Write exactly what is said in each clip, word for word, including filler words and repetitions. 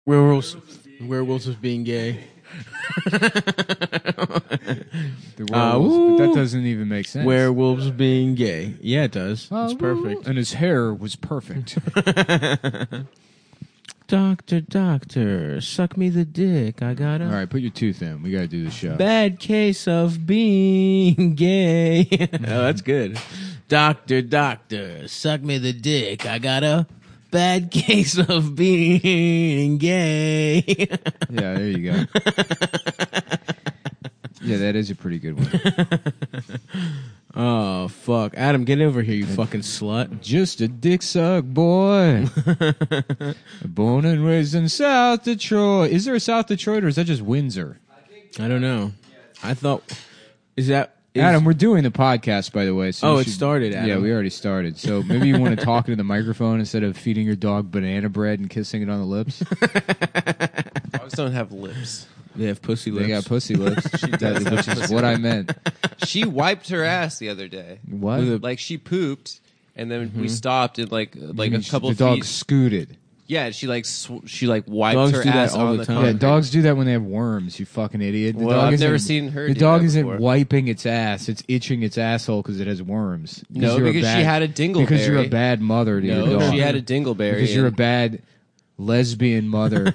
Werewolves, werewolves of being gay. The werewolves, Uh, but that doesn't even make sense. Werewolves being gay. Yeah, it does. Oh, It's perfect. And his hair was perfect. Doctor, doctor, suck me the dick. I got a All right, put your tooth in. We got to do the show. bad case of being gay. Oh, that's good. Doctor, doctor, suck me the dick. I got a bad case of being gay. Yeah, there you go. Yeah, that is a pretty good one. Oh, fuck. Adam, get over here, you fucking slut. Just a dick suck boy. Born and raised in South Detroit. Is there a South Detroit or is that just Windsor? I don't know. I thought... Is that... Is, Adam, we're doing the podcast, by the way. So Oh, you it should- started, Adam. Yeah, we already started. So maybe you want to talk into the microphone instead of feeding your dog banana bread and kissing it on the lips. Dogs don't have lips. They have pussy lips. They got pussy lips. She does That- have which is pussy what I meant. She wiped her ass the other day. What? With a- Like she pooped, and then we stopped and like like You a mean couple the dog feet. scooted. Yeah, she like sw- she like wiped Dogs her do that ass all on the the time. Yeah, concrete. dogs do that when they have worms. You fucking idiot. The Well, dog I've isn't- never seen her The do dog that isn't before. wiping its ass. It's itching its asshole because it has worms. No, you're a because she bad- had a dingleberry. Because you're a bad mother to your No, dog. she had a dingleberry. Because you're a and- bad lesbian mother.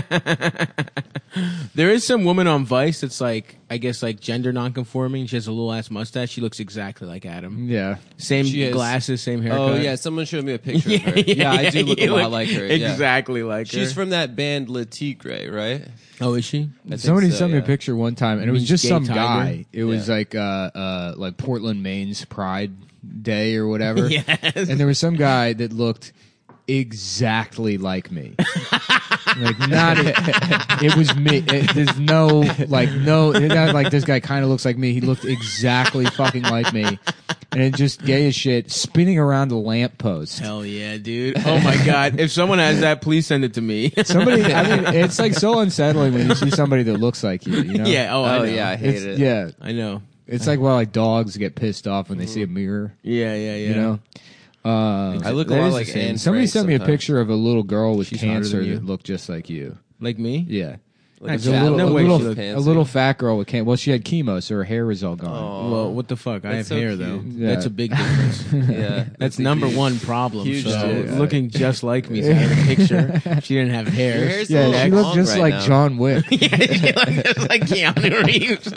There is some woman on Vice that's like, I guess, like gender nonconforming. She has a little ass mustache. She looks exactly like Adam. Yeah. Same She has- glasses, same haircut. Oh yeah, someone showed me a picture of her. Yeah, I do look a you lot like her. Yeah. Exactly like her. She's from that band Le Tigre, right? Oh, is she? I think Somebody so, sent me a yeah. picture one time, and it was means just gay some tiger? guy. It was Yeah. like uh, uh, like Portland, Maine's Pride Day or whatever. Yes. And there was some guy that looked exactly like me. Like not it, it was me. It, there's no like no it's not like this guy kind of looks like me. He looked exactly fucking like me, and it just gay as shit, spinning around a lamppost. Hell yeah, dude. Oh my god. If someone has that, please send it to me. Somebody, I mean, it's like so unsettling when you see somebody that looks like you. You know? Yeah. Oh, I Oh know. yeah, I hate It's, it. yeah. I know. It's like why like dogs get pissed off when they see a mirror. Yeah, yeah, yeah. You know. Uh, I look a That lot is like the same. Anne somebody Frank sent me a sometimes. picture of a little girl with She's hotter cancer than you. that looked just like you. Like me? Yeah. Like It's a a fat little, no a, way little, she looked a fancy. little fat girl with cancer. Well, she had chemo, so her hair was all gone. Aw. Well, what the fuck? I have That's so hair cute. though. Yeah. That's a big difference. Yeah, That's a number huge- one problem. huge so difference. looking just like me, so I had a picture. She didn't have hair. Your hair's a Yeah, little she long looked just right like now. John Wick. Yeah, she looked just like Keanu Reeves.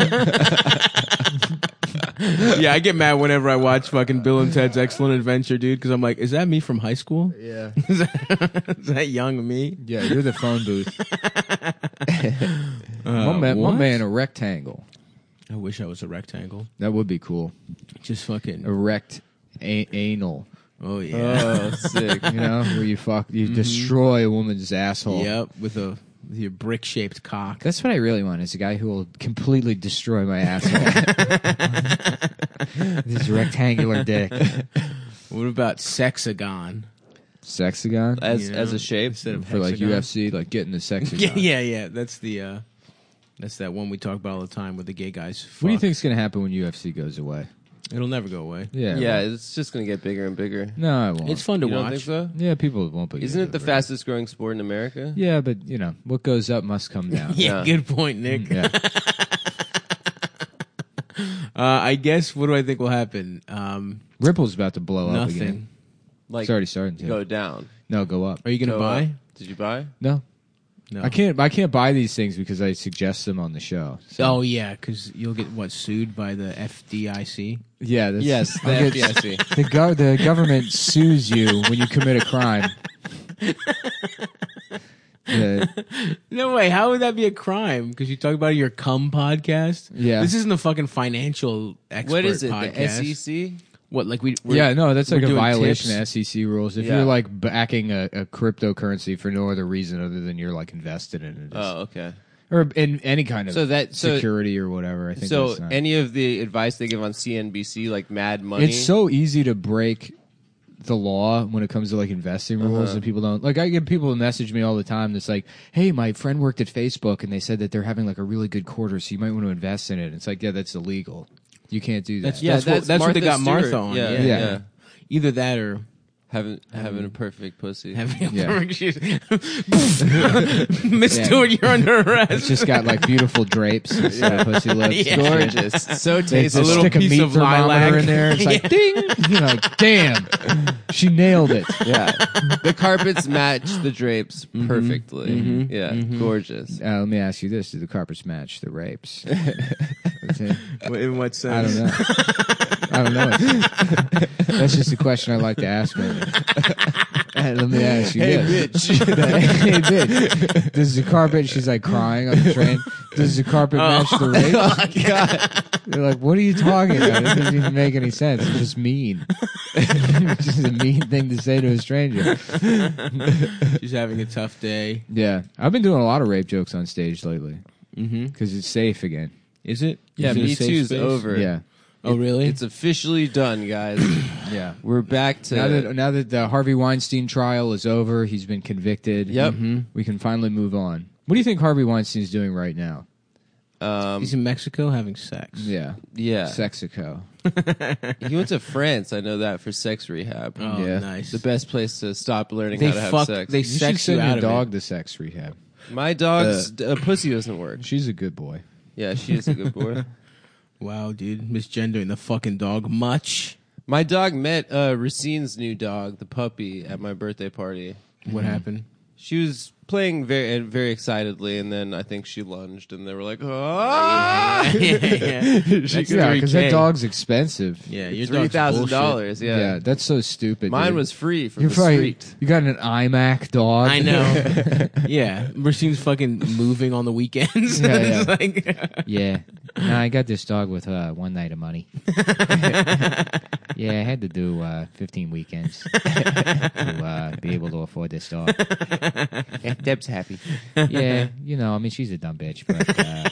Yeah, I get mad whenever I watch fucking Bill and Ted's Excellent Adventure, dude, because I'm like, is that me from high school? Yeah. Is that, is that young me? Yeah, you're the phone booth. Uh, one man, one what? man, a rectangle. I wish I was a rectangle. That would be cool. Just fucking. Erect a- anal. Oh yeah. Oh, sick. You know, where you fuck, you destroy a woman's asshole. Yep. With a with your brick shaped cock. That's what I really want. Is a guy who will completely destroy my asshole. This rectangular dick. What about sexagon? Sexagon As You know, as a shape. instead of for like hexagon? U F C, like getting the sexagon. Yeah, yeah, yeah. That's the. uh That's that one we talk about all the time with the gay guys. Fuck. What do you think's gonna happen when U F C goes away? It'll never go away. Yeah, Yeah, well, it's just gonna get bigger and bigger. no, it won't. It's fun to You don't watch. think so? Yeah, people won't be. Isn't it the fastest growing sport in America? Yeah, but you know what goes up must come down. Yeah, Yeah. good point, Nick. Yeah. Uh, I guess what do I think will happen? Um, Ripple's about to blow up again. nothing. Like It's already starting to. go down. No, go up. Are you gonna Go buy? up. Did you buy? No, No. I can't. I can't buy these things because I suggest them on the show. So. Oh yeah, because you'll get what sued by the F D I C. yeah. That's, Yes, the I'll F get- D I C. The, go- the government sues you when you commit a crime. The- No way. How would that be a crime? Because you talk about your cum podcast. Yeah. This isn't a fucking financial expert. What is it? Podcast. The S E C? What like we? We're, yeah, no, that's we're like a doing violation tips? of S E C rules. If Yeah. you're like backing a, a cryptocurrency for no other reason other than you're like invested in it, Oh, okay. or in any kind of So that so security or whatever. I think so that's not- any of the advice they give on C N B C, like Mad Money. it's so easy to break the law when it comes to like investing rules, Uh-huh. and people don't like. I get people message me all the time that's like, "Hey, my friend worked at Facebook, and they said that they're having like a really good quarter, so you might want to invest in it." It's like, yeah, that's illegal. You can't do that. That's Yeah, that's, what, that's that's what they got Martha Martha Stewart. on. Yeah, Yeah, yeah. yeah. Either that or Having having a perfect pussy. Having a Yeah. perfect shoes. Miss Yeah. Stewart, you're under arrest. It's just got like beautiful drapes instead of pussy lips. Yeah. Gorgeous. So They tasty. A little stick a piece meat of thermometer lilac. in there. It's like ding. You're like, damn, she nailed it. Yeah. The carpets match the drapes Mm-hmm. perfectly. Yeah. Gorgeous. Uh, let me ask you this: do the carpets match the rapes? That's it. In what I don't sense? know. I don't know. That's just a question I like to ask women. Uh, let me ask you Hey, this. bitch. Hey, bitch. Does the carpet, she's like crying on the train, does the carpet match the rape? Oh, God. They're like, what are you talking about? It doesn't even make any sense. It's just mean. It's just a mean thing to say to a stranger. She's having a tough day. Yeah. I've been doing a lot of rape jokes on stage lately Mm-hmm. because it's safe again. Is it? Yeah, Is it a Me safe Too's space? over. Yeah. Oh, really? It's officially done, guys. Yeah. We're back to. Now that now that the Harvey Weinstein trial is over, he's been convicted. Yep. Mhm. We can finally move on. What do you think Harvey Weinstein's doing right now? um, He's in Mexico having sex. Yeah. yeah. Sexico. He went to France. I know that for sex rehab. Oh, Yeah. nice. The best place to stop learning They how to have fuck. sex. They You should sex you send out your of dog it. to sex rehab. My dog's uh, pussy doesn't work. She's a good boy. Yeah, she is a good boy. Wow, dude, misgendering the fucking dog much. My dog met uh, Racine's new dog, the puppy, at my birthday party. What happened? She was playing very very excitedly, and then I think she lunged, and they were like, yeah, "Ah!" yeah. That's Yeah, because that three K. dog's expensive. Yeah, your Three dog's thousand bullshit. dollars. Yeah, Yeah, that's so stupid. mine dude. was free from You're the probably, street. you got an iMac dog. I know. Yeah, Racine's fucking moving on the weekends. Yeah, It's yeah. like, Yeah. No, I got this dog with uh, one night of money. Yeah, I had to do uh, fifteen weekends to uh, be able to afford this dog. Yeah, Deb's happy. Yeah, you know, I mean, she's a dumb bitch, but uh,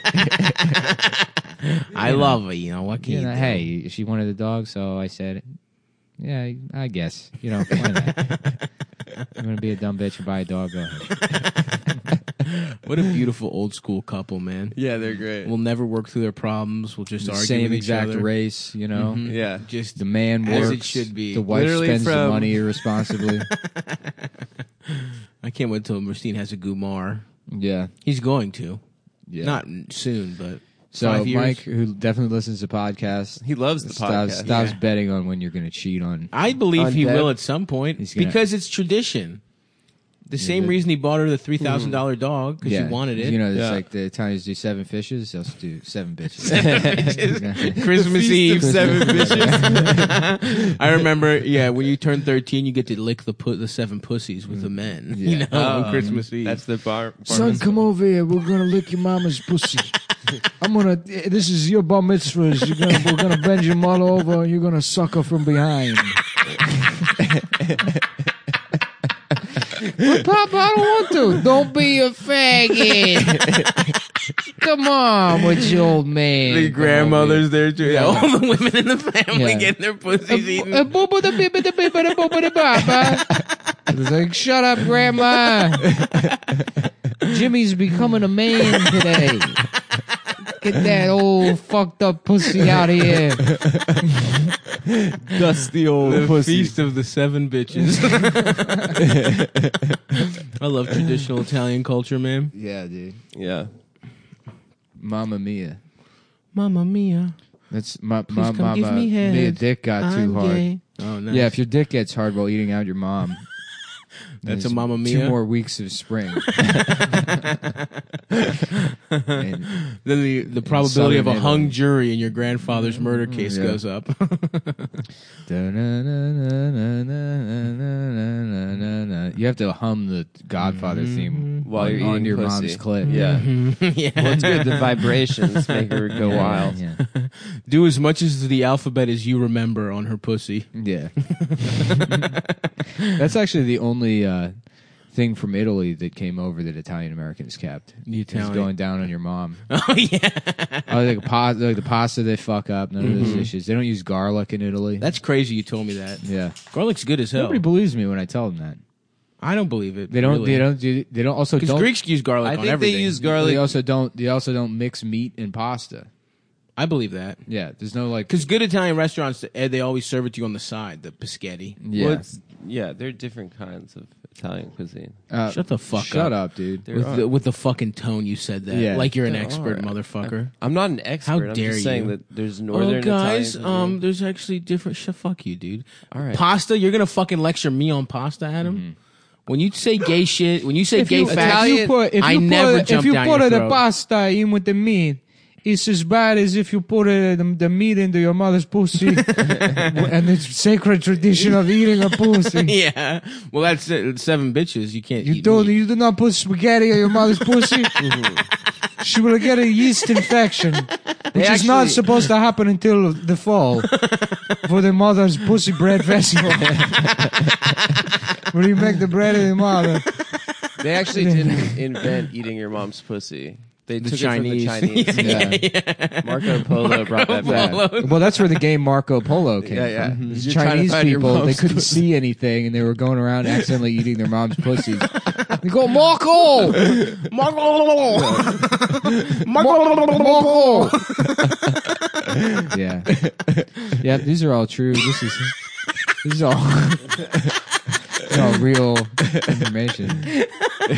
I love her. You know what can you you know, do? hey, she wanted a dog, so I said, yeah, I guess. You know, why not? You want to be a dumb bitch and buy a dog? Go ahead. What a beautiful old school couple, man. Yeah, they're great. We'll never work through their problems. We'll just The argue same with each exact other. race, you know. Mhm. Yeah. Just The man As works. it should be. The wife Literally spends the from- money irresponsibly. I can't wait till Racine has a Gumar. Yeah. He's going to. Yeah. Not soon, but so five years. Mike, who definitely listens to podcasts, He loves the stops, podcast. stops Yeah. betting on when you're going to cheat on. I believe On he Deb? will at some point He's gonna- because it's tradition. The same but- reason he bought her the three thousand dollar dog because Yeah, she wanted it. You know, it's Yeah. like the Italians do seven fishes. They'll do seven bitches. Christmas Feast Eve. of seven bitches. I remember, yeah, when you turn thirteen, you get to lick the pu- the seven pussies with the men. Yeah. You know, on Um, Christmas Eve. That's the bar. Son, come over here. We're gonna lick your mama's pussy. I'm gonna. This is your bar mitzvahs. You're gonna. We're gonna bend your mother over, and you're gonna suck her from behind. But Papa, I don't want to. Don't be a faggot. Come on, with your old man. the grandmother's there too. Yeah. All the women in the family Yeah. getting their pussies eaten. Uh, booba da bibba da bibba da booba da baba. It's like, shut up, Grandma. Jimmy's becoming a man today. Get that old fucked up pussy out of here. Dusty old The pussy. feast of the seven bitches. I love traditional Italian culture, man. Yeah, dude. Yeah. Mamma Mia. Mamma mia. That's my, Please my come mama. give me head. Mia dick got too I'm hard. gay. Oh, nice. Yeah, if your dick gets hard while eating out your mom, That's there's a Mamma Two Mia? more weeks of spring. And Then the, the probability of a Southern hung Italy. jury in your grandfather's murder case Yeah. goes up. you have to hum the Godfather theme While on, you're on eating your pussy. mom's clit. Yeah. yeah. Well, it's good. The vibrations make her go Yeah, wild. Yeah, Do as much as the alphabet as you remember on her pussy. yeah. That's actually the only uh, thing from Italy that came over that Italian Americans kept. The It's Italian. going down on your mom. Oh yeah. Oh, like, pa- like the pasta they fuck up. None of those dishes. They don't use garlic in Italy. That's crazy. You told me that. yeah. Garlic's good as hell. Nobody believes me when I tell them that. I don't believe it. They don't. Really. They don't. Do, they don't. Also Because don't. Greeks use garlic I on think everything. they use They garlic. also don't. They also don't mix meat and pasta. I believe that. Yeah, there's no like. Because good Italian restaurants, eh, they always serve it to you on the side, the paschetti. Yeah, Well, it's, yeah, there are different kinds of Italian cuisine. Uh, Shut the fuck shut up. up, dude. There With are. the, with the fucking tone you said that. Yeah. Like you're an There expert, are. motherfucker. I'm not an expert. How I'm dare just saying you. that there's northern Oh, guys, Italian um, cuisine. there's actually different. Sh- fuck you, dude. All right. Pasta, you're gonna fucking lecture me on pasta, Adam? When you say gay shit, when you say If gay you, facts, if you put, if I you never put, jump if you down put your the throat. pasta in with the meat, it's as bad as if you put uh, the, the meat into your mother's pussy, and it's sacred tradition of eating a pussy. yeah. Well, that's it. Seven bitches. You can't. You eat don't. meat. You do not put spaghetti in your mother's pussy. She will get a yeast infection, which is not actually- supposed to happen until the fall for the mother's pussy bread festival, where you make the bread of the mother. They actually didn't invent eating your mom's pussy. They The took Chinese. it from the Chinese. Yeah. Marco Polo brought that back. Polo. Well, that's where the game Marco Polo came Yeah, yeah. from. Mhm. These You're trying to Chinese find your people, they mom's couldn't pussy. see anything, and they were going around accidentally eating their mom's pussies. They go, Marco! Marco. Marco! Yeah. Yeah, these are all true. This is, this is all, this is all real information.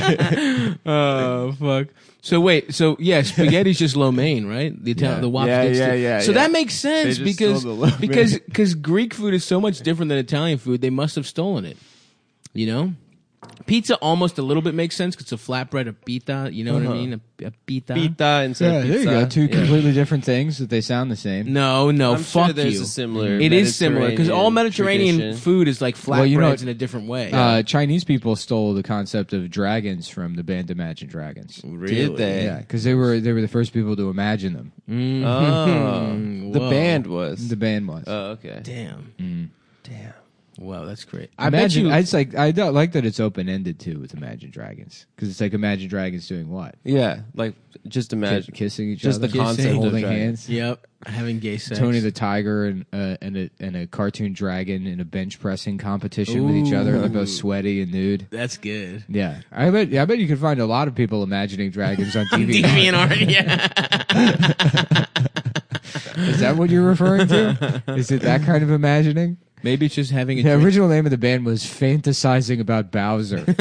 Oh fuck. So wait. So yeah, spaghetti's just lo mein, right? The Italian, Yeah. the wop Yeah, sticks yeah, to- yeah, So yeah. that makes sense They just because stole the lo mein. because because Greek food is so much different than Italian food. They must have stolen it. You know. Pizza almost a little bit makes sense because it's a flatbread, a pita. You know what I Uh-huh. mean? A, a pita. Pita instead Yeah, of there you pizza. go. Two Yeah. completely different things, but they sound the same. No, no, I'm fuck sure there's you. a similar. It is similar because all Mediterranean tradition. food is like flatbreads Well, you know- in a different way. Uh, Chinese people stole the concept of dragons from the band Imagine Dragons. Did they? Yeah, because they were they were the first people to imagine them. Mhm. Oh, the Whoa. band was. The band was. Oh, okay. Damn. Mm. Damn. Wow, that's great. I bet Imagine, you. I just like I don't like that it's open ended too with Imagine Dragons because it's like Imagine Dragons doing what? Yeah, like just imagine. Ki- kissing each just other, the concept Kissing, of holding dragon. hands. Yep, having gay sex. Tony the Tiger and uh, and a and a cartoon dragon in a bench pressing competition with each other. They're both sweaty and nude. That's good. Yeah, I bet. I bet you can find a lot of people imagining dragons on T V. DeviantArt, yeah. Is that what you're referring to? Is it that kind of imagining? Maybe it's just having a The drink. original name of the band was Fantasizing About Bowser. They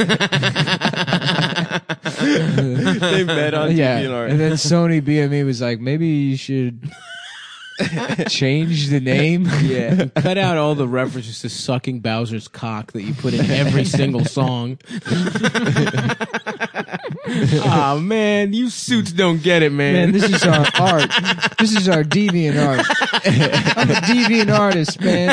met on yeah, DeviantArt. and then Sony B M E was like, maybe you should change the name. Yeah, cut out all the references to sucking Bowser's cock that you put in every single song. Oh man, you suits don't get it, man. Man, this is our art. This is our deviant art. I'm a deviant artist, man.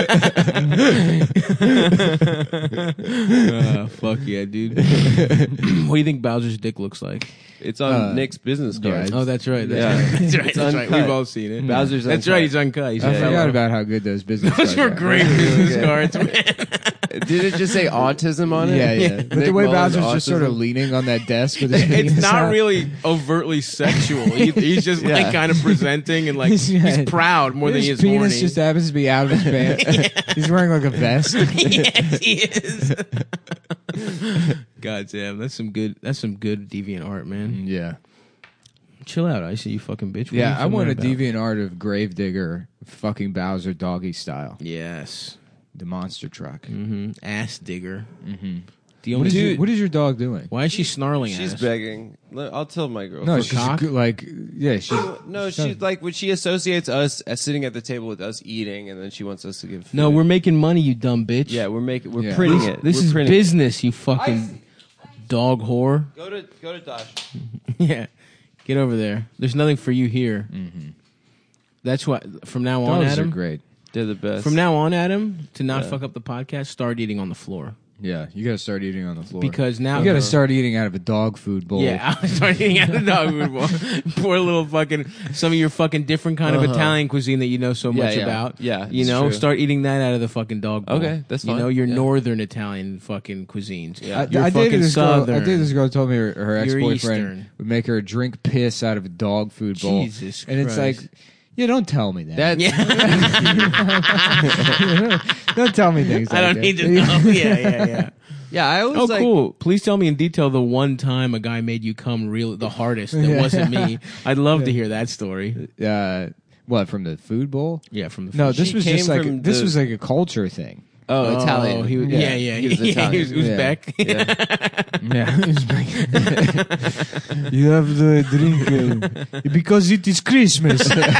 Uh, fuck yeah, dude. What do you think Bowser's dick looks like? It's on Uh, Nick's business yeah, card. it's- Oh, that's right. That's Yeah. right. That's right. It's That's right. uncut. We've all seen it. Bowser's That's uncut. right. He's uncut. He's I a forgot fellow. about how good those business Those cards were are. great Okay. business Okay. cards, man. Did it just say autism on it? Yeah, yeah. But the Nick way Mullen's Bowser's just sort of autism. leaning on that desk with his It's penis not out. really overtly sexual. He, he's just like Yeah. kind of presenting and like He's- he's, yeah. proud more than His he is penis horny. just happens to be out of his pants. He's wearing like a vest. Yes, he is. God damn, that's some good. That's some good deviant art, man. Yeah. Chill out, I see you fucking bitch. What Yeah, are you I want a feeling about? deviant art of Gravedigger fucking Bowser doggy style. Yes. The monster truck. Mm-hmm. Ass digger. Mm-hmm. The What only is, your, Dude. what is your dog doing? Why is she snarling She's at us? begging. Let- I'll tell my girl. No, For she's cock? good, like, yeah, she's. No, Shut she's up. like when she associates us as sitting at the table with us eating, and then she wants us to give. Food. No, we're making money, you dumb bitch. yeah, we're making we're Yeah. printing This, it. this We're is printing business, you fucking dog whore. It. Go to go to Dosh. Yeah, get over there. There's nothing for you here. Mm-hmm. That's what. From now on, Dogs are Adam. great. They're the best. From now on, Adam, to not Yeah. fuck up the podcast, start eating on the floor Yeah, you gotta start eating on the floor. because now you gotta start eating out of a dog food bowl. Yeah, I start eating out of the dog food bowl. Poor little fucking some of your fucking different kind of Uh-huh. Italian cuisine that you know so Yeah, much yeah. about. Yeah, you it's know, true. start eating that out of the fucking dog bowl. Okay, that's You fine. know, your Yeah. northern Italian fucking cuisines. Yeah. I, You're I fucking dated this girl. I southern. dated this girl. Told me her, her ex You're boyfriend Eastern. would make her drink piss out of a dog food bowl. Jesus and it's Christ. like, yeah, don't tell me that. that. Yeah, don't tell me things. I like don't that. need to know. Yeah, yeah, yeah. Yeah, I always Oh, like. cool. Please tell me in detail the one time a guy made you come real the hardest that wasn't me. I'd love to hear that story. Uh, what from the food bowl? Yeah, from the No, food. this She was came just like from this the- was like a culture thing. Oh, Italian. Oh, he was, Yeah. yeah, yeah, He was yeah. Italian. He was Yeah. Uzbek. Yeah, you have the drink uh, because it is Christmas.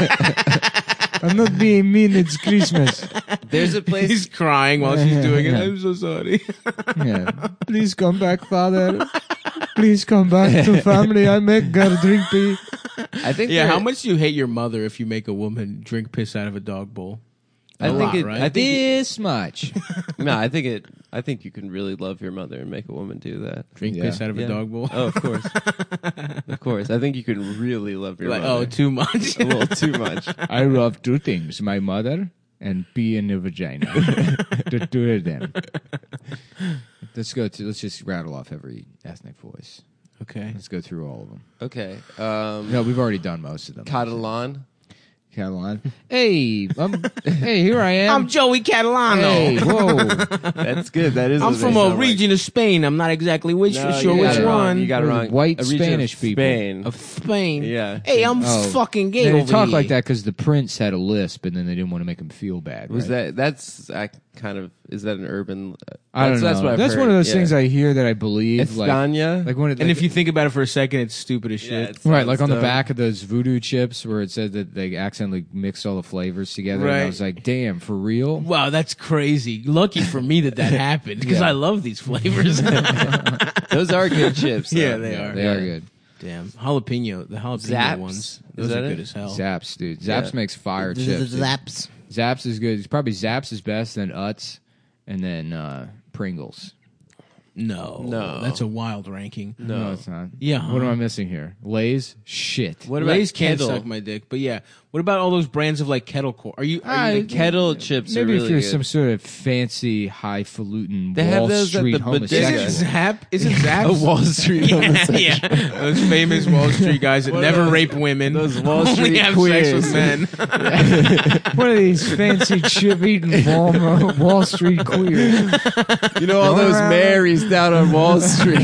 I'm not being mean. It's Christmas. There's a place. He's crying while she's doing it. Yeah. I'm so sorry. Yeah. Please come back, father. Please come back to family. I make girl drink pee. I think. Yeah, there- how much do you hate your mother if you make a woman drink piss out of a dog bowl? I A think lot, it. right? I think. This much. It, no, I think it. I think you can really love your mother and make a woman do that. Drink Yeah. piss out of Yeah. a dog bowl? Oh, of course. Of course. I think you can really love your Like, mother. oh, too much. a little too much. I love two things: my mother and pee in the vagina. The two of them. Let's go to. Let's just rattle off every ethnic voice. Okay. Let's go through all of them. Okay. Um, No, we've already done most of them. Catalan. Catalan. Hey, um, hey, here I am. I'm Joey Catalano. Hey, whoa. That's good. That is. I'm what from they a sound like. region of Spain. I'm not exactly which No, sure you which got it wrong. one. You got it They're wrong. white A region Spanish of people. Spain. Of Spain. Yeah. Hey, I'm Oh. fucking gay They over talk here. like that because the prince had a lisp, and then they didn't want to make him feel bad. Was right? that? That's I kind of. Is that an urban? uh, I don't that's, know. That's, what I've That's heard. one of those yeah. things I hear that I believe. Like, España. like when it, And like, if you think about it for a second, it's stupid as Yeah, shit. it's- right, like on the dumb. back of those voodoo chips where it said that they accidentally mixed all the flavors together, and I Right. was like, "Damn, for real?" Wow, that's crazy. Lucky for me that that happened because Yeah. I love these flavors. Those are good chips. though. Yeah, they Yeah, are. They are good. Damn, jalapeno. The jalapeno Zaps? ones. Is Those that are it? good as hell. Zaps, dude. Zaps Yeah. makes fire chips. dude. Zaps. Zaps is good. It's probably Zaps is best, then Utz, and then uh, Pringles. No, No. that's a wild ranking. No. it's not. Yeah, What huh? am I missing here? Lay's shit. What about Lay's can't Kettle? suck my dick, but yeah. What about all those brands of like kettle corn? Are you? Are Ah, you The kettle chips Maybe are if really you're good. some sort of fancy, highfalutin They have Wall those at Street the bodega. homosexual. Is it Zap? Is it Zaps? A Wall Street yeah, homosexual. yeah. Those famous Wall Street guys that What are never those- rape women. those Wall only Street have queers. sex with men. One of these fancy chip-eating Wall, Wall Street queers. You know all those Marys down on Wall Street.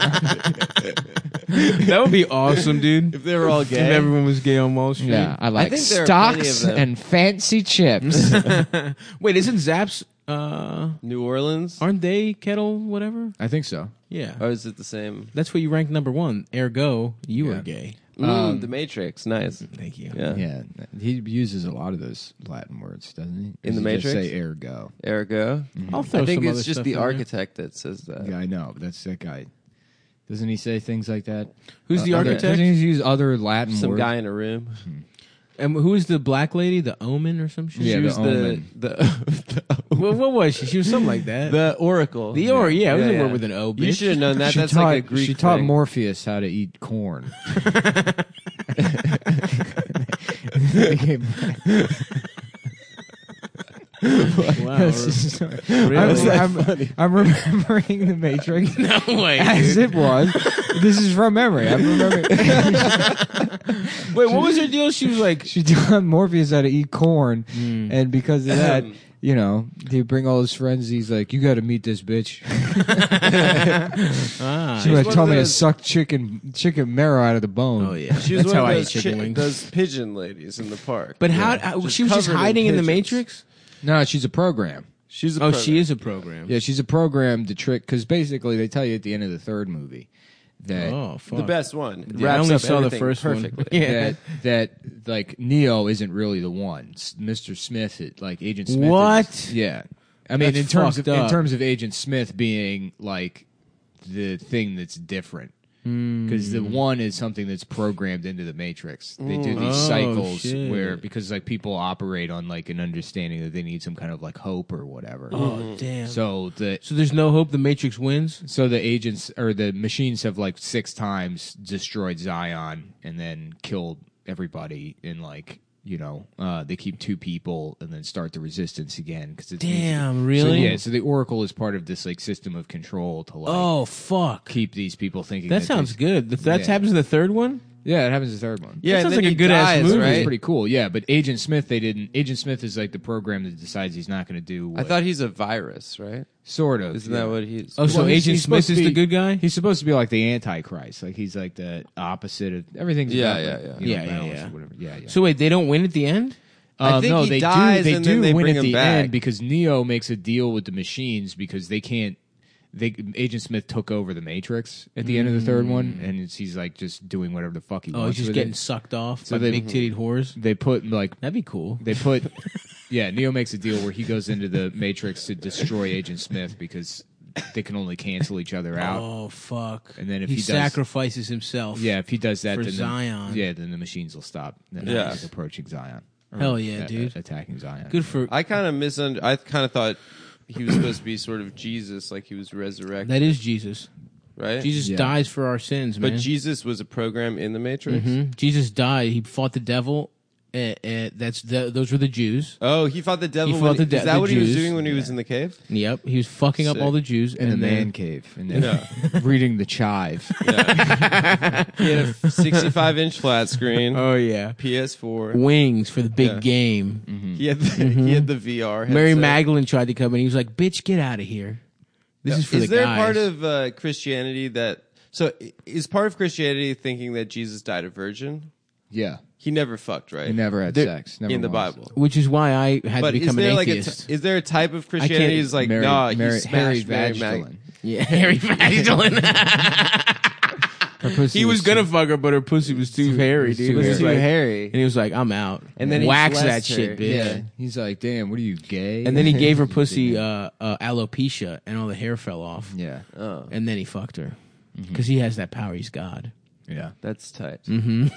That would be awesome, dude. if they were all If gay. everyone was gay on Wall Street. Yeah, I like think there are plenty stocks of them. and fancy chips. Wait, isn't Zaps? Uh, New Orleans. aren't they kettle whatever? I think so. Yeah, Or is it the same? that's what you ranked number one. Ergo, you Yeah. were gay. Mm, Um, the Matrix. Nice. Thank you. Yeah. Yeah, he uses a lot of those Latin words, doesn't he? In the Does he just Matrix? say ergo. Ergo. I'll throw I think some it's other just stuff the in there. architect that says that. Yeah, I know. But that's that guy. Doesn't he say things like that? Who's the Uh, other- architect? Doesn't he use other Latin Some words? guy in a room. And who is the black lady? The Omen or some shit? Yeah, she the was the Omen. the What, what was she? She was something like that. the Oracle. the or yeah, it was Yeah, a yeah. word with an O. You bitch. should have known that. she That's taught, like a Greek she taught thing. Morpheus how to eat corn. Wow, I'm, really? I'm, I'm remembering the Matrix No way. as dude. it was. This is from memory. I'm remembering. Wait, what was her deal? She was like, She taught Morpheus how to eat corn, Hmm. and because of that, you know, they bring all his friends. He's like, "You got to meet this bitch." ah, She one would of tell me to those- suck chicken chicken marrow out of the bone. oh yeah, She was that's one how of I eat those, chicken chi- wings. those pigeon ladies in the park. But how? Yeah. how Just she was just covered in hiding in the pigeons. Matrix. No, she's a program. She's a Oh, program. she is a program. Yeah, she's a program to trick. Because basically, they tell you at the end of the third movie that Oh, fuck. the best one. It Yeah, I wraps only up saw the everything first one. perfectly. Yeah. that that like Neo isn't really the one. S- Mister Smith, it, like Agent Smith. is- What? yeah, I mean, That's in terms of fucked in up. terms of Agent Smith being like the thing that's different. Because the one is something that's programmed into the Matrix. They do these Oh, cycles shit. where because like people operate on like an understanding that they need some kind of like hope or whatever. Oh damn. So, So the so there's no hope the Matrix wins. so the agents or the machines have like six times destroyed Zion and then killed everybody in like you know uh, they keep two people and then start the resistance again because it's Damn, So, really? yeah. So the Oracle is part of this like system of control to like Oh fuck. keep these people thinking That that sounds they- good. That that Yeah. happens in the third one. Yeah, it happens in the third one. Yeah, That and sounds then like a he good-ass dies, movie. It's right? pretty cool. Yeah, but Agent Smith, they didn't. Agent Smith is like the program that decides he's not going to do. What, I thought he's a virus, right? sort of. Isn't yeah. that what he's? Oh, so Well, he's- Agent he's Smith supposed is to the be- good guy? He's supposed to be like the Antichrist. Like he's like the opposite of everything's. Yeah, about, yeah, like, yeah. you know, Yeah, yeah, balance yeah. or whatever. Yeah, yeah. So wait, they don't win at the end? I Uh, think no, he they dies do. They and do then they win bring at him the back. end because Neo makes a deal with the machines because they can't. They Agent Smith took over the Matrix at the end of the third one, and it's, he's like just doing whatever the fuck he Oh, wants. he's just with getting it. sucked off So by they- big titted whores? They put like That'd be cool. they put. Yeah, Neo makes a deal where he goes into the Matrix to destroy Agent Smith because they can only cancel each other out. Oh, fuck. And then if he, he does- sacrifices himself. Yeah, if he does that, For then Zion. The, yeah, then the machines will stop. Then Yeah. he's approaching Zion. Or, Hell yeah, uh, dude. attacking Zion. Good for... I kind of misunder. I kind of thought he was supposed to be sort of Jesus, like he was resurrected, That is Jesus. right? Jesus Yeah. dies for our sins, man. but Jesus was a program in the Matrix. Mhm. Jesus died. He fought the devil. Uh, uh, that's the, those were the Jews. Oh, he fought the devil. He when fought the de- is that the what he was Jews. doing when he was in the cave? Yep, he was fucking up Sick. all the Jews, in and the then man cave and then Yeah. reading the chive. He had a sixty-five inch flat screen, oh yeah, P S four. wings for the big Yeah. game. He had the, he had the V R. Mary headset. Magdalene tried to come in. He was like, "Bitch, get out of here. This is for is the there guys." part of uh, Christianity that so i- is part of Christianity thinking that Jesus died a virgin? Yeah, He never fucked, right? he never had There- sex. Never in the once. Bible. Which is why I had But to is become there an like a atheist. t- is there a type of Christianity can't- is like Mary, nah Mary, he Harry smashed Mary Mag- Magdalene. yeah, Harry Magdalene. Her pussy he was gonna too- fuck her, but her pussy was too, hairy, was dude. too He was hairy. like- hairy. and he was like, "I'm out." And then he wax that blessed shit, her. bitch. Yeah, he's like, damn, what are you, gay? And then he gave her pussy uh, uh, alopecia, and all the hair fell off. yeah, Oh, And then he fucked her because he has that power. He's God. yeah. that's tight. Mm-hmm.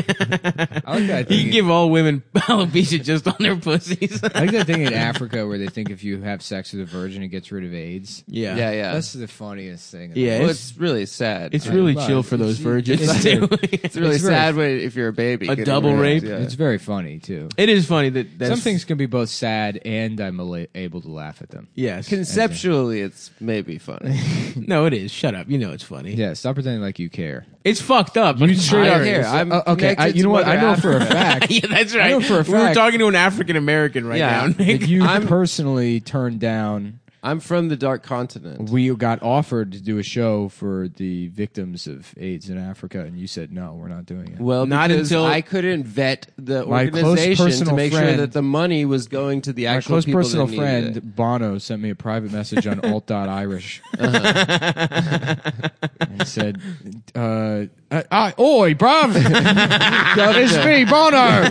I like that. He Thing can give all women alopecia just on their pussies. I like that thing in Africa where they think if you have sex with a virgin, it gets rid of AIDS. yeah, Yeah, yeah. That's the funniest thing. in the Yeah, world. well, it's- it's really sad. It's I- really Right. chill for those It's- virgins it's- too. it's really it's very- sad when, if you're a baby. A getting double raped, rape? Yeah. It's very funny too. It is funny that that's, Some things can be both sad and I'm ala- able to laugh at them. Yes. Conceptually, it's maybe funny. No, it is. Shut up. You know it's funny. Yeah, stop pretending like you care. It's fucked up. But it's straight up hilarious. care. I'm Uh, okay, I, connected you to know what? I Mother know for a Africa. fact Yeah, that's right. I know for a We were fact- talking to an African American right Yeah. now. Nick. that you I'm- personally turned down. I'm from the dark continent. We got offered to do a show for the victims of AIDS in Africa, and you said no, we're not doing it. Well, Not because until- I couldn't vet the My close organization to personal make sure friend- that the money was going to the My actual close people personal that needed friend it. Bono sent me a private message on alt.irish and said, uh, uh, uh, "Oi, bruv, it's me, Bono.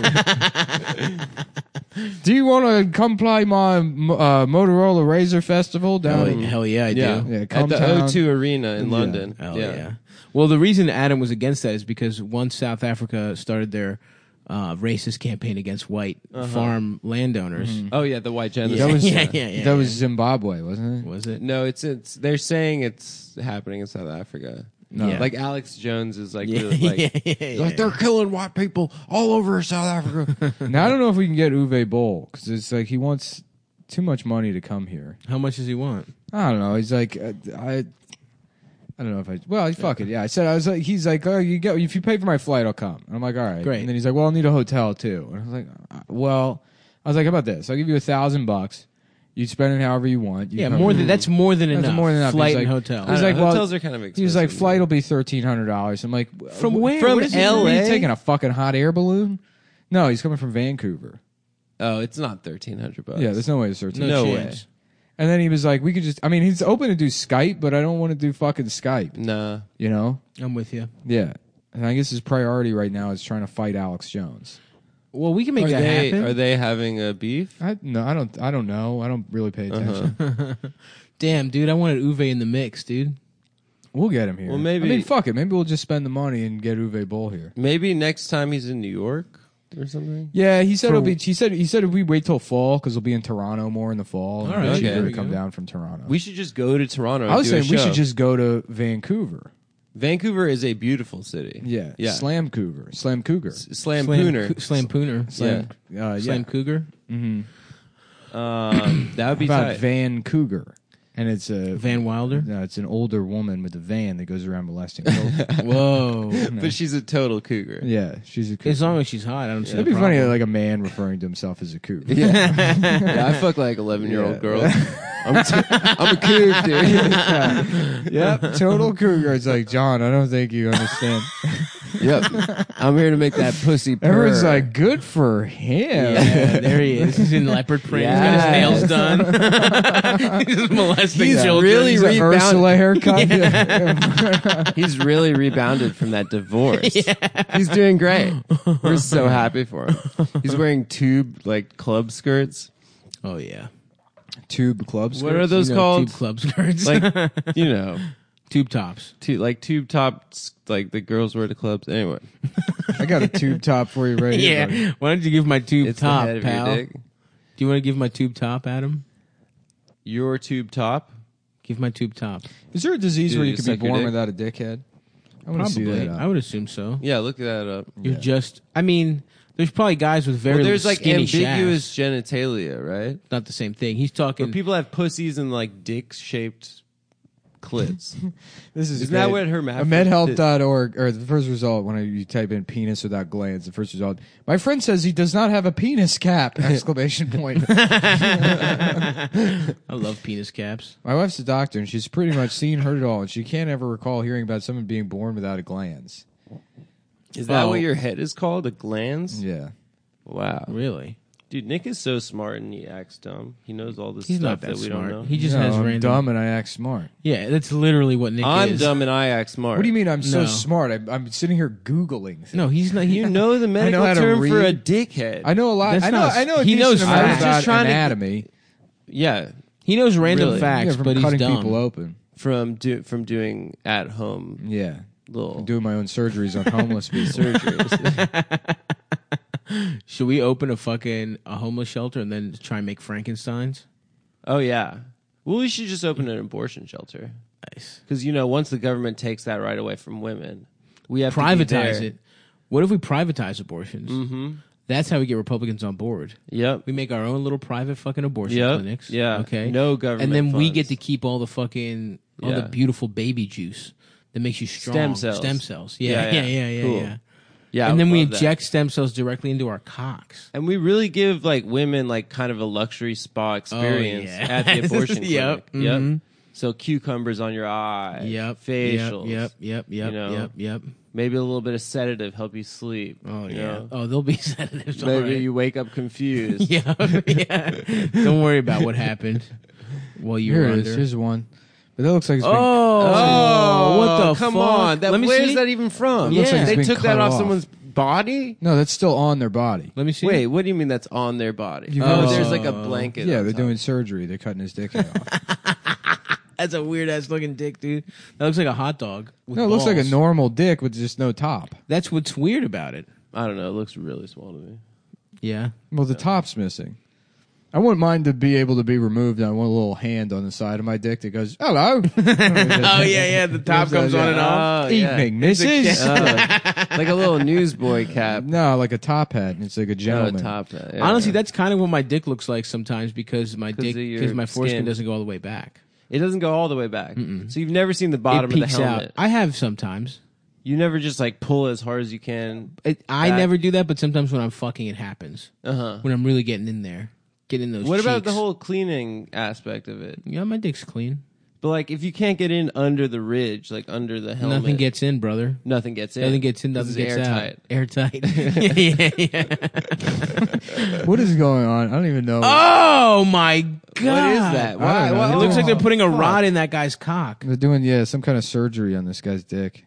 Do you want to come play my uh, Motorola Razor Festival down?" Hell, in hell yeah, I do. Yeah, Yeah, at come the town. O two Arena in Yeah. London. Hell yeah. Well, the reason Adam was against that is because once South Africa started their uh, racist campaign against white farm landowners, Oh yeah, the white genocide. Yeah, That was yeah, yeah, yeah, that was yeah. Zimbabwe, wasn't it? was it? No, it's it's. They're saying it's happening in South Africa. No. Yeah. Like Alex Jones is like Yeah, really like yeah, yeah, yeah. like they're killing white people all over South Africa. Now I don't know if we can get Uwe Boll because it's like he wants too much money to come here. How much does he want? I don't know. He's like, uh, I, I don't know if I. Well, fuck it. Yeah, I said I was like, he's like, oh, you get if you pay for my flight, I'll come. And I'm like, all right, Great. And then he's like, well, I'll need a hotel too. And I was like, uh, well, I was like, how about this? I'll give you a thousand bucks. You spend it however you want. You Yeah, come more here. than that's more than That's enough. more than enough. Flight He's and like- hotel. I He's don't like, know, well, hotels are kind of expensive. He was like, flight will be thirteen hundred dollars. I'm like, From wh- where? From What is he L A? doing? Are you taking a fucking hot air balloon? No, he's coming from Vancouver. Oh, it's not thirteen hundred bucks. Yeah, there's no way it's thirteen. No, No chance. And then he was like, we could just. I mean, he's open to do Skype, but I don't want to do fucking Skype. Nah. You know? I'm with you. Yeah. And I guess his priority right now is trying to fight Alex Jones. Well, we can make Are that they happen. are they having a beef? I no, I don't. I don't know. I don't really pay attention. Uh-huh. Damn, dude, I wanted Uwe in the mix, dude. We'll get him here. Well, maybe- I mean, fuck it. Maybe we'll just spend the money and get Uwe Boll here. Maybe next time he's in New York or something. Yeah, he said For- it'll be. He said he said if we wait till fall because we'll be in Toronto more in the fall. All and right, it's okay. cheaper There to we come go. down from Toronto. We should just go to Toronto. And I was do a saying we show. should just go to Vancouver. Vancouver is a beautiful city. Yeah, Yeah. Slam Cougar, Slam Cougar, Slam Slam, Pooner. Coo- Slam Pooner. Slam. Uh, Slam yeah. Cougar. Mm-hmm. Um, that would be About tight. Van Cougar. and it's a Van Wilder. No, it's an older woman with a van that goes around molesting children. Whoa. But she's a total cougar. Yeah, she's a cougar. As long as she's hot, I don't see. It'd the be funny, problem. like a man referring to himself as a cougar. Yeah, yeah I fuck like eleven year old Yeah. girls. I'm, t- I'm a cougar, dude. Yep, total cougar. It's like, John, I don't think you understand. Yep, I'm here to make that pussy purr. Everyone's like, good for him. Yeah, there he is. He's in leopard print. Yes. He's got his nails done. He's molesting He's children. really He's a rebound- Ursula haircut. He's really rebounded from that divorce. He's doing great. We're so happy for him. He's wearing tube like club skirts. Oh yeah. Tube clubs. What are those You know, called? Tube club skirts. Like, you know, tube tops. tu- like tube tops, like the girls wear to clubs. Anyway, I got a tube top for you right here. Yeah. buddy. Why don't you give my tube it's top, the head of pal? your dick. Do you want to give my tube top, Adam? Your tube top. Give my tube top. Is there a disease Dude, where you you can be suck your born dick? without a dickhead? I want to see Probably. that. uh, I would assume so. Yeah, look that up. You're Yeah. just. I mean, there's probably guys with very Well, there's like skinny ambiguous shafts. genitalia, right? Not the same thing. He's Where talking. people have pussies and like dick-shaped clits. This is Isn't that great. what hermaphrodite- medhelp dot org, or the first result when you type in penis without glands, the first result, my friend says he does not have a penis cap! Exclamation point. I love penis caps. My wife's a doctor, and she's pretty much seen, heard it all, and she can't ever recall hearing about someone being born without a glands. Is that Oh. what your head is called? A glans? Yeah. Wow. Really? Dude, Nick is so smart and he acts dumb. He knows all this He's stuff not that, that we smart. don't know. He just No, has I'm random. dumb and I act smart. Yeah, that's literally what Nick I'm is. dumb and I act smart. What do you mean I'm so No. smart? I, I'm sitting here Googling things. No, he's not. He, You know the medical how to term for a read. dickhead. I know a lot. That's I know. not- I know. A he decent knows amount facts. about I was just trying to- anatomy. yeah, he knows random Really? facts, yeah, from but he's cutting dumb. people open. from do, from doing at home Yeah, little I'm doing my own surgeries on homeless people. surgeries. Should we open a fucking a homeless shelter and then try and make Frankensteins? Oh yeah. Well, we should just open an abortion shelter Nice. because you know once the government takes that right away from women, we have to be Privatize there. it. What if we privatize abortions? Mm-hmm. That's how we get Republicans on board. Yep. We make our own little private fucking abortion Yep. clinics. Yeah. Okay. No government. And then we funds. get to keep all the fucking all Yeah. the beautiful baby juice that makes you strong. Stem cells. Stem cells. Yeah. Yeah, Yeah. yeah. Yeah. Yeah. Cool. yeah. Yeah, I and then would we love that. inject stem cells directly into our cocks. And we really give like women like kind of a luxury spa experience yeah. at the abortion clinic. Yep. Yep. Mhm. So cucumbers on your eyes. Yep. Facials. Yep. Yep. Yep. You know? Yep. Yep. Maybe a little bit of sedative help you sleep. Oh you yeah. know? Oh, there'll be sedatives. all Maybe right. you wake up confused. Yeah. Yeah. Don't worry about what happened while you Here were it under. is. Here's one. But that looks like it's been. Oh, Oh, what the come fuck? on! That, Let me where's see. that even from? It looks like it's they been took cut that off, off. someone's body. No, that's still on their body. Let me see. Wait, what do you mean that's on their body? You've Oh, never there's seen- like a blanket. Yeah, on they're top. doing surgery. They're cutting his dick head off. That's a weird ass looking dick, dude. That looks like a hot dog. With No, it looks like a balls. normal dick with just no top. That's what's weird about it. I don't know. It looks really small to me. Yeah. Well, the top's missing. I wouldn't mind to be able to be removed. I want a little hand on the side of my dick that goes, hello. Oh yeah, yeah. The top comes on and off. Oh, yeah. Evening, missus. Oh, like a little newsboy cap. No, like a top hat. It's like a No, gentleman. top. hat, yeah. Honestly, that's kind of what my dick looks like sometimes because my 'Cause dick of your because my foreskin skin. doesn't go all the way back. It doesn't go all the way back. So you've never seen the bottom it of the peeks helmet. out. I have sometimes. You never just like pull as hard as you can. It, I Back. never do that, but sometimes when I'm fucking, it happens. Uh huh. When I'm really getting in there, getting in those. What about the cheeks. whole cleaning aspect of it? Yeah, my dick's clean. But like, if you can't get in under the ridge, like under the helmet, Nothing gets in, brother. nothing gets in. Nothing gets in. 'Cause Nothing it's gets airtight. out. Airtight. yeah, yeah, yeah. What is going on? I don't even know. Oh my god! What is that? Why? don't know. why It looks like they're putting a fuck. rod in that guy's cock. They're doing, yeah, some kind of surgery on this guy's dick.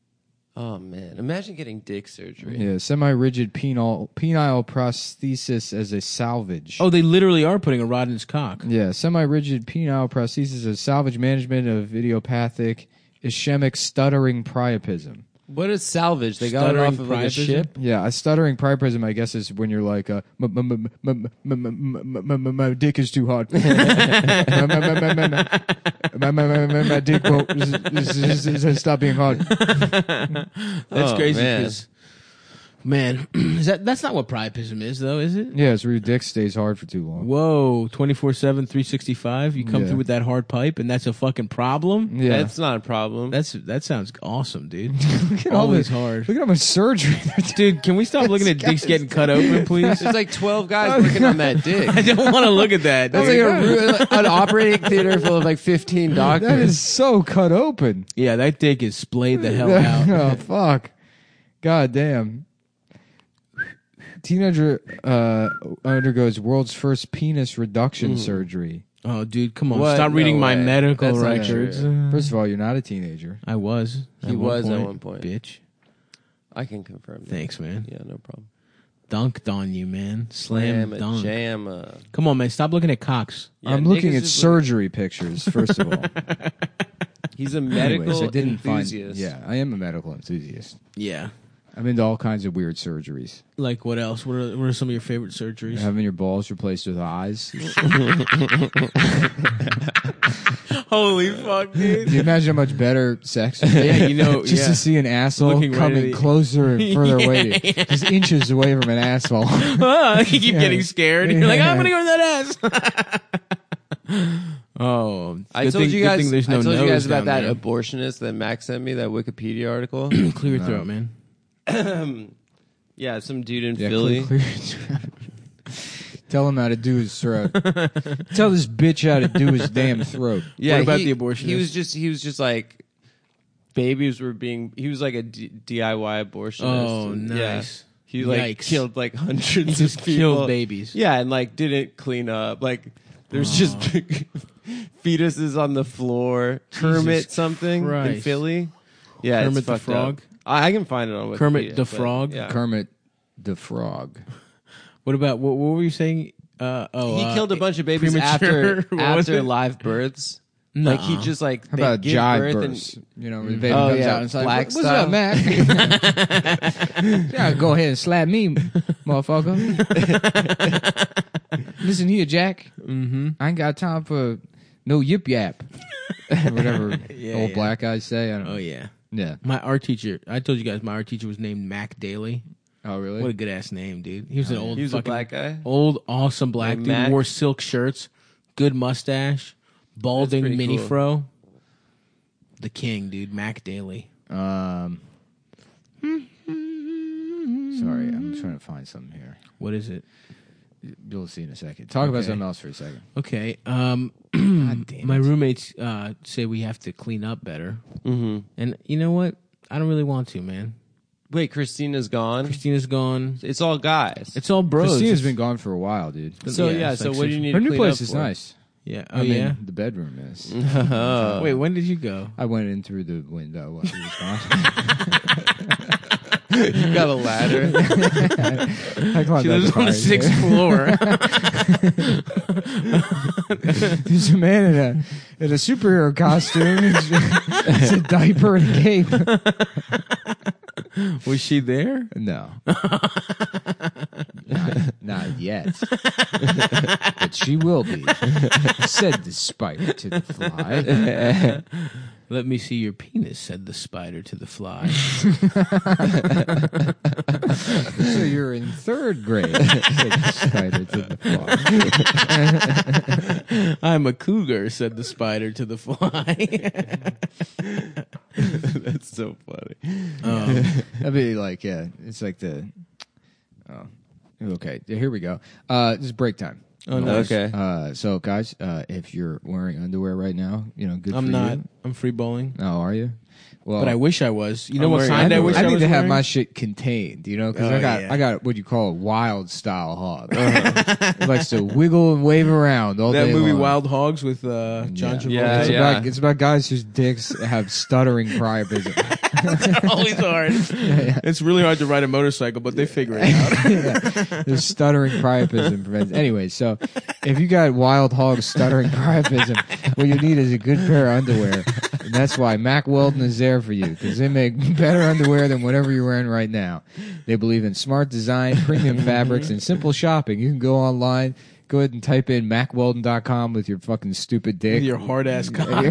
Oh man, imagine getting dick surgery. Yeah, semi-rigid penile, penile prosthesis as a salvage. Oh, they literally are putting a rod in his cock. Yeah, semi-rigid penile prosthesis as salvage management of idiopathic ischemic stuttering priapism. What is salvage? They got it Stuttering off of like a priapism? ship. Yeah, a stuttering priapism, I guess, is when you're like, uh, m- m- m- m- m- m- m- m- my dick is too hard. my, my, my, my, my, my, my, my, my, my dick won't s- s- s- s- stop being hard. That's Oh, crazy man. because Man, is that that's not what priapism is, though, is it? Yeah, it's where your dick stays hard for too long. Whoa, twenty-four seven, three sixty-five. You come Yeah. through with that hard pipe, and that's a fucking problem. Yeah, That's not a problem. That's that sounds awesome, dude. look at all Always this hard, Look at how much surgery. dude. Can we stop looking at dicks getting cut open, please? There's like twelve guys working on that dick. I don't want to look at that. That's dude. like a, ru- an operating theater full of like fifteen doctors. That is so cut open. Yeah, that dick is splayed the hell out. Oh fuck! God damn. Teenager uh, undergoes world's first penis reduction surgery. Oh, dude, come on! What? Stop reading No my way. medical That's not records. true. First of all, you're not a teenager. I was. He at one was at point, one point. bitch. I can confirm that. Thanks, man. Yeah, no problem. Dunked on you, man. Slam Slam dunk. jamma. Come on, man. Stop looking at cocks. Yeah, I'm Nick looking is at just surgery pictures. First of all, looking- He's a medical Anyways, I didn't enthusiast. find. Yeah, I am a medical enthusiast. Yeah. I'm into all kinds of weird surgeries. Like what else? What are, what are some of your favorite surgeries? Having your balls replaced with eyes. Holy fuck, dude. Do you imagine how much better sex? would be? Yeah, you know, just yeah. to see an asshole Looking right coming at the- closer and further Yeah, away, to, yeah. just inches away from an asshole. Ah, you keep Yeah. getting scared. You're like, Yeah. I'm gonna go in that ass. Oh, I good told thing- you good guys. thing there's no I told you nose guys about down that there. abortionist that Max sent me, that Wikipedia article. Clear your throat, man. Yeah, some dude in Yeah, Philly. clear- clear- Tell him how to do his throat. Tell this bitch how to do his damn throat. Yeah, What about he, the abortionist? He was just he was just like babies were being. He was like a D- DIY abortionist. Oh, and, nice. Yeah, he like Yikes. killed like hundreds He of just people. killed babies. Yeah, and like didn't clean up. Like there's Oh. just fetuses on the floor. Kermit something in Christ. Philly. Yeah, Kermit it's the fucked Frog? up. I, I can find it on Wikipedia. Kermit the but, Frog? Yeah. Kermit the Frog. What about what? What were you saying? Uh, oh, He uh, killed a bunch of babies premature- after what was after it? live births. Nuh-uh. Like he just like How they about give jive birth births? and You know, where the baby Oh, comes yeah, out and it's like, black "What's style." up, Mac? Yeah, go ahead and slap me, motherfucker. Listen here, Jack. Mm-hmm. I ain't got time for no yip yap. Or whatever Yeah, old yeah. black guys say. I don't know. Oh yeah. Yeah. My art teacher. I told you guys my art teacher was named Mac Daly. Oh, really? What a good ass name, dude. He was an Oh, yeah. old he was a fucking black guy. old awesome black Named dude. Mac? Wore silk shirts, good mustache, balding pretty mini cool. fro. The king, dude. Mac Daly. Um, sorry, I'm trying to find something here. What is it? You'll see in a second. Talk about Okay. something else for a second. Okay. Um, God damn my it. roommates uh, say we have to clean up better, Mm-hmm. and you know what? I don't really want to, man. Wait, Christina's gone. Christina's gone. It's all guys. It's all bros. Christina's It's- been gone for a while, dude. so yeah, yeah. it's So like what do you six- need? Her to new clean place up is for? nice. Yeah. Oh I mean, yeah. the bedroom is. Oh. Wait, when did you go? I went in through the window while she was gone. You got a ladder. I climbed She up lives on the fire. sixth floor. There's a man in a in a superhero costume. It's a diaper and a cape. Was she there? No, not, not yet. But she will be. Said the spider to the fly. Let me see your penis, said the spider to the fly. So you're in third grade. Said the spider to the fly. I'm a cougar, said the spider to the fly. That's so funny. um, That'd be like, yeah, it's like the. Oh, okay. Here we go. Uh, this is break time. Oh, nice. Okay. Uh, so guys, uh, if you're wearing underwear right now, you know, good I'm for not. you. I'm free bowling. Oh, are you? Well, But I wish I was. You know I'm what wearing kind I underwear. wish I, I need was to have wearing? my shit contained, you know, because Oh, I got yeah. I got what you call a wild style hog. It likes to wiggle and wave around all that day movie long. Wild Hogs with uh, John Yeah. Travolta. Yeah, It's yeah. about it's about guys whose dicks have stuttering priapism. Always hard. It's really hard to ride a motorcycle, but they figure it out. Yeah. There's stuttering priapism prevents. Anyway, so if you got wild hog stuttering priapism, what you need is a good pair of underwear, and that's why Mack Weldon is there for you, because they make better underwear than whatever you're wearing right now. They believe in smart design, premium fabrics, and simple shopping. You can go online, Go ahead and type in mac weldon dot com with your fucking stupid dick. With your hard ass cock.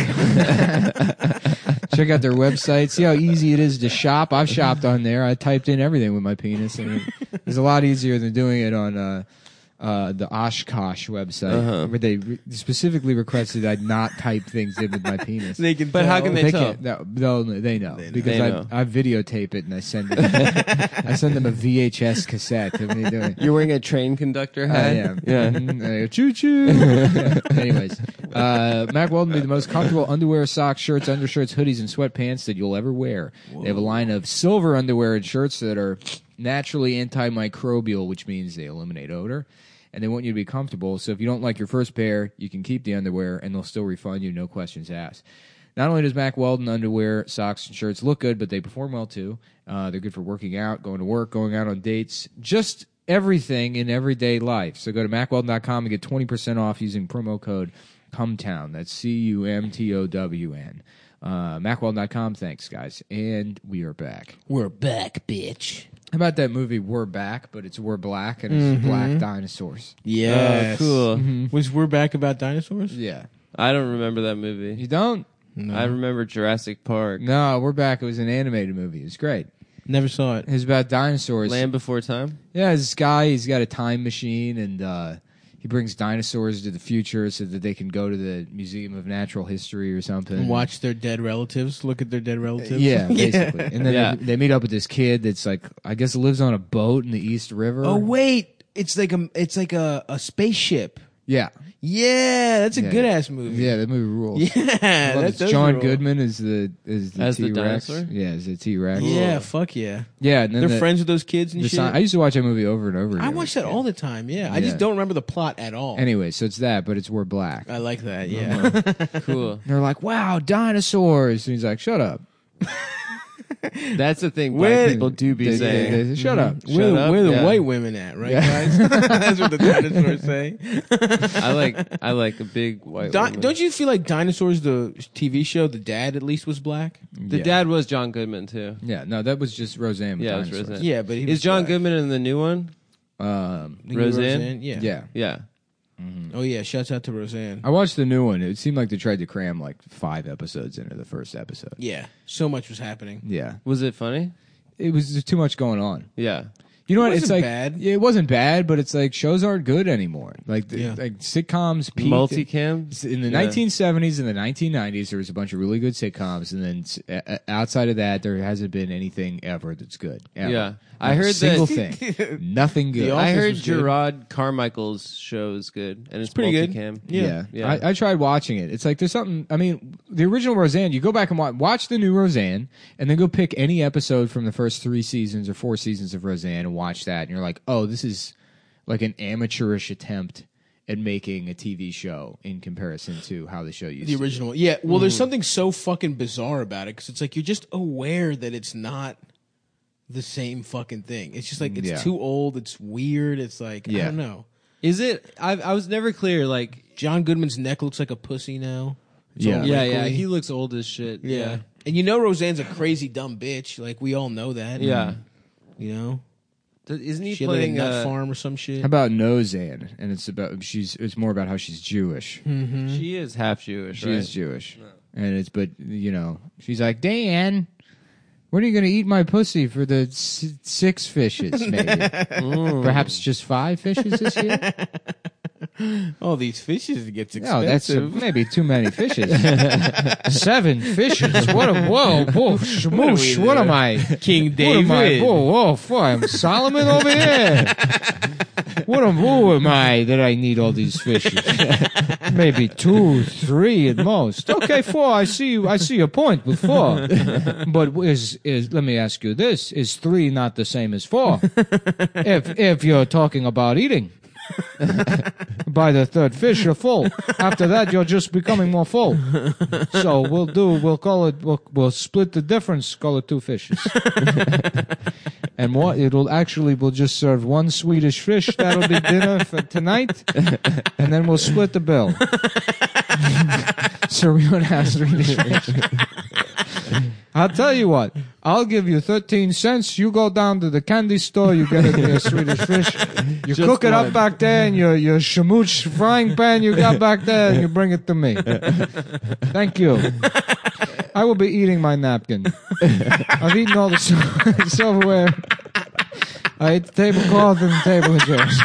Check out their website. See how easy it is to shop. I've shopped on there. I typed in everything with my penis, and it, it's a lot easier than doing it on uh, uh, the Oshkosh website, Uh-huh. where they re- specifically requested I not type things in with my penis. They can But how tell. can they tell? can't- No, no, they know They know. because They I, know. I videotape it and I send them, I send them a V H S cassette of me doing. You're wearing a train conductor I hat. am. Yeah. Mm, choo choo. Anyways, uh, Mac Weldon made the most comfortable underwear, socks, shirts, undershirts, hoodies, and sweatpants that you'll ever wear. They have a line of silver underwear and shirts that are naturally antimicrobial, which means they eliminate odor. And they want you to be comfortable. So if you don't like your first pair, you can keep the underwear, and they'll still refund you, no questions asked. Not only does Mac Weldon underwear, socks, and shirts look good, but they perform well too. Uh, they're good for working out, going to work, going out on dates, just everything in everyday life. So go to mac weldon dot com and get twenty percent off using promo code CUMTOWN. That's C U M T O W N. Uh, mac weldon dot com. Thanks, guys. And we are back. We're back, bitch. How about that movie We're Back, but it's We're Black, and it's Mm-hmm. black dinosaurs? Yes. Oh, cool. Was We're Back about dinosaurs? Yeah. I don't remember that movie. You don't? No. I remember Jurassic Park. No, We're Back. It was an animated movie. It's great. Never saw it. It's about dinosaurs. Land Before Time. Yeah, this guy, he's got a time machine, and uh, he brings dinosaurs to the future so that they can go to the Museum of Natural History or something. And watch their dead relatives. Look at their dead relatives. Yeah, basically. And then Yeah. they, they meet up with this kid that's like, I guess lives on a boat in the East River. Oh wait, it's like a it's like a, a spaceship. Yeah. Yeah, that's a Yeah. good ass movie. Yeah, that movie rules. Yeah, I love that it's does John rule. Goodman is the is the As the T-Rex. dinosaur? Yeah, is the T-Rex. Yeah, fuck yeah. Yeah, and then They're the, friends with those kids and the shit. si- I used to watch that movie over and over again. I as a watch that kid. all the time. Yeah, I Yeah. just don't remember the plot at all. Anyway, so it's that, but it's We're Black. I like that. Yeah. Cool. And they're like, wow, dinosaurs. And he's like, shut up. That's the thing black Where- people do be They- they- saying. they say, shut up. Where, the- up, where the yeah. white women at, right, Yeah. guys? That's what the dinosaurs say. I like I like a big white Di- woman. don't you feel like Dinosaurs, the T V show, the dad at least was black? The Yeah. dad was John Goodman too. Yeah, no, that was just Roseanne with Yeah, it was dinosaurs. Roseanne. Yeah, but he Is was John black. Goodman in the new one? Um, You know Roseanne? Yeah. yeah. Yeah. Oh yeah. Shouts out to Roseanne. I watched the new one. It seemed like they tried to cram like five episodes into the first episode. Yeah. So much was happening. Yeah. Was it funny? It was just too much going on. Yeah. You know It what? It's wasn't like bad. Yeah, it wasn't bad, but it's like shows aren't good anymore. Like the, Yeah. like sitcoms peaked Multicam? in the Yeah. nineteen seventies and the nineteen nineties. There was a bunch of really good sitcoms, and then uh, outside of that, there hasn't been anything ever that's good. Ever. Yeah. I Not a heard single that- thing, nothing good. The I Office heard was good. Gerard Carmichael's show is good, and it's, pretty good. multicam. Yeah. Yeah. I, I tried watching it. It's like there's something. I mean, the original Roseanne. You go back and watch, watch the new Roseanne, and then go pick any episode from the first three seasons or four seasons of Roseanne and watch that, and you're like, oh, this is like an amateurish attempt at making a T V show in comparison to how the show used The to. original. one. Yeah. Well, there's something so fucking bizarre about it because it's like you're just aware that it's not the same fucking thing. It's just like it's Yeah. too old. It's weird. It's like I Yeah. don't know. Is it? I, I was never clear. Like, John Goodman's neck looks like a pussy now. It's Yeah. all yeah, yeah, wrinkly. he looks old as shit. yeah. Yeah, And you know Roseanne's a crazy dumb bitch. Like we all know that. yeah. You know, Th- Isn't he she had like a playing? nut uh, farm or some shit. How about Nozan? And it's about she's. It's more about how she's Jewish. She is half Jewish. She right? is Jewish, and it's but you know she's like Dan. When are you going to eat my pussy for the s- six fishes? Maybe, perhaps just five fishes this year. Oh, these fishes gets No, that's uh, expensive. maybe too many fishes. Seven fishes. What a whoa, whoa, shmoosh. What am I? King What am I? David. Whoa, whoa, whoa, I'm Solomon over here. What am, who am I that I need all these fishes? Maybe two, three at most. Okay, four. I see you. I see your point with four. But is is? Let me ask you this: is three not the same as four? If if you're talking about eating. By the third fish, you're full. After that, you're just becoming more full. So we'll do. We'll call it. We'll, we'll split the difference. Call it two fishes. And what it'll actually we'll just serve one Swedish fish. That'll be dinner for tonight, and then we'll split the bill. So we don't have Swedish fish. I'll tell you what. I'll give you thirteen cents. You go down to the candy store. You get a, a Swedish fish. You Just cook it one. up back there in your, your shamuch frying pan you got back there, and you bring it to me. Thank you. I will be eating my napkin. I've eaten all the sil- silverware. I ate the tablecloth and the table is yours.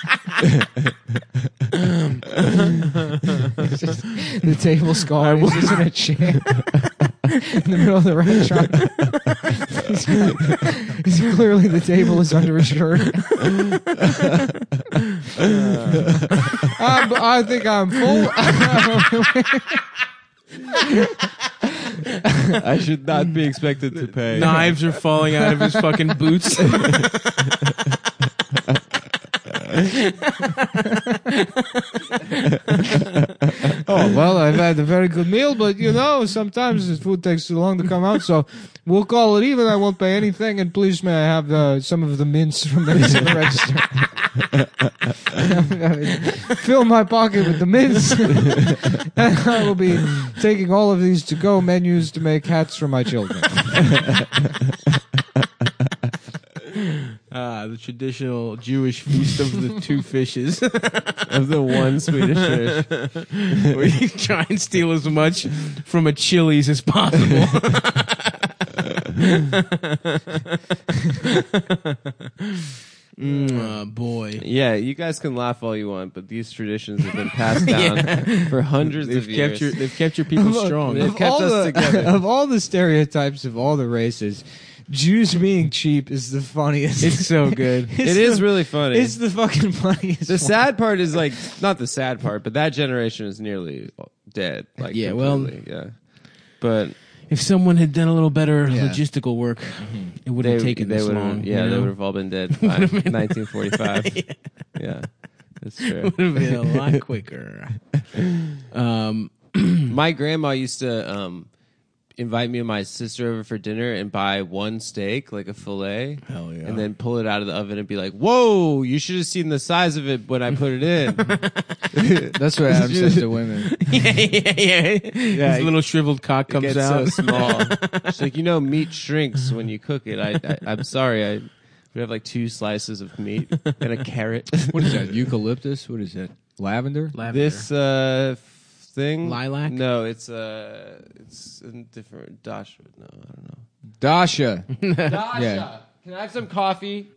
It's just, the table scar is just in a chair in the middle of the restaurant. It's clearly the table is under a shirt. I'm, I think I'm full. I should not be expected to pay. Knives are falling out of his fucking boots. Oh, well, I've had a very good meal, but you know, sometimes the food takes too long to come out, so we'll call it even. I won't pay anything, and please may I have uh, some of the mints from the register. Fill my pocket with the mints. And I will be taking all of these to-go menus to make hats for my children. Ah, the traditional Jewish feast of the two fishes. Of the one Swedish fish. Where you try and steal as much from a Chili's as possible. Mm, oh, boy. Yeah, you guys can laugh all you want, but these traditions have been passed down for hundreds They've of kept years. your they've kept your people strong. They've Of kept all us the- together. Of all the stereotypes of all the races, Jews being cheap is the funniest. It's so good. It's It is the- really funny. It's the fucking funniest. The one. sad part is like not the sad part, but that generation is nearly dead. Like Yeah, well- completely, yeah. But If someone had done a little better Yeah. logistical work, it wouldn't they have taken they this would long. yeah, you they know? would have all been dead by nineteen forty-five. Yeah, that's true. Would have been a lot quicker. Um, My grandma used to um, invite me and my sister over for dinner and buy one steak, like a fillet, Hell yeah. and then pull it out of the oven and be like, "Whoa, you should have seen the size of it when I put it in." That's what Adam says to women. yeah, yeah, yeah. His little shriveled cock It comes gets out. so small. She's like, you know, meat shrinks when you cook it. I, I I'm sorry, I we have like two slices of meat and a carrot. What is that? Eucalyptus? What is that? Lavender? Lavender. This uh thing, Lilac? No, it's uh, it's a different Dasha. No, I don't know. Dasha. Dasha, Yeah. can I have some coffee?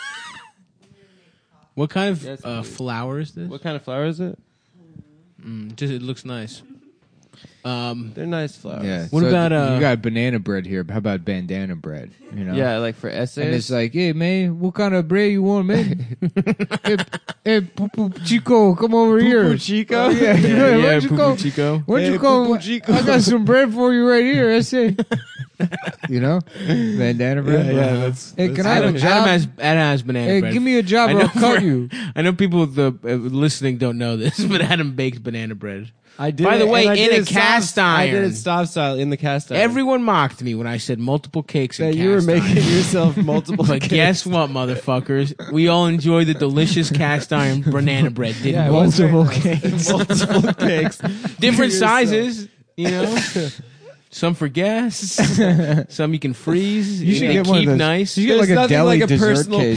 What kind of Yes, uh, please. flower is this? What kind of flower is it? Mm, just it looks nice. Um, They're nice flowers. Yeah. What about, uh, you got banana bread here? But how about bandana bread? You know. Yeah, like for essays. And it's like, hey man, what kind of bread you want, man? hey, hey, Poo Chico, come over here. Chico? Oh, yeah, yeah, yeah. yeah, Where'd you Poo go? Poo Chico. Where'd Hey, you go? Poo Poo Chico. I got some bread for you right here. I say, you know, bandana bread. Yeah, yeah, that's- Hey, can I have Adam, a Adam job? has Adam has banana Hey, bread. give me a job I or know I'll cut for- you. I know people with the uh, listening don't know this, but Adam bakes banana bread. I did. By the it, way, and I in did a it cast soft- I did iron. it soft style in the cast iron. Everyone mocked me when I said multiple cakes in that cast you were making iron. yourself multiple. But cakes. guess what, motherfuckers? We all enjoy the delicious cast iron banana bread, didn't Yeah, it we? was Multiple very nice. cakes. multiple cakes. Different Yourself. sizes, you know. Some for guests, some you can freeze. You should they get keep one of those. nice. You get There's like a nothing deli like a dessert personal case.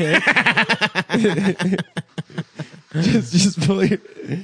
pancake. just, just fully.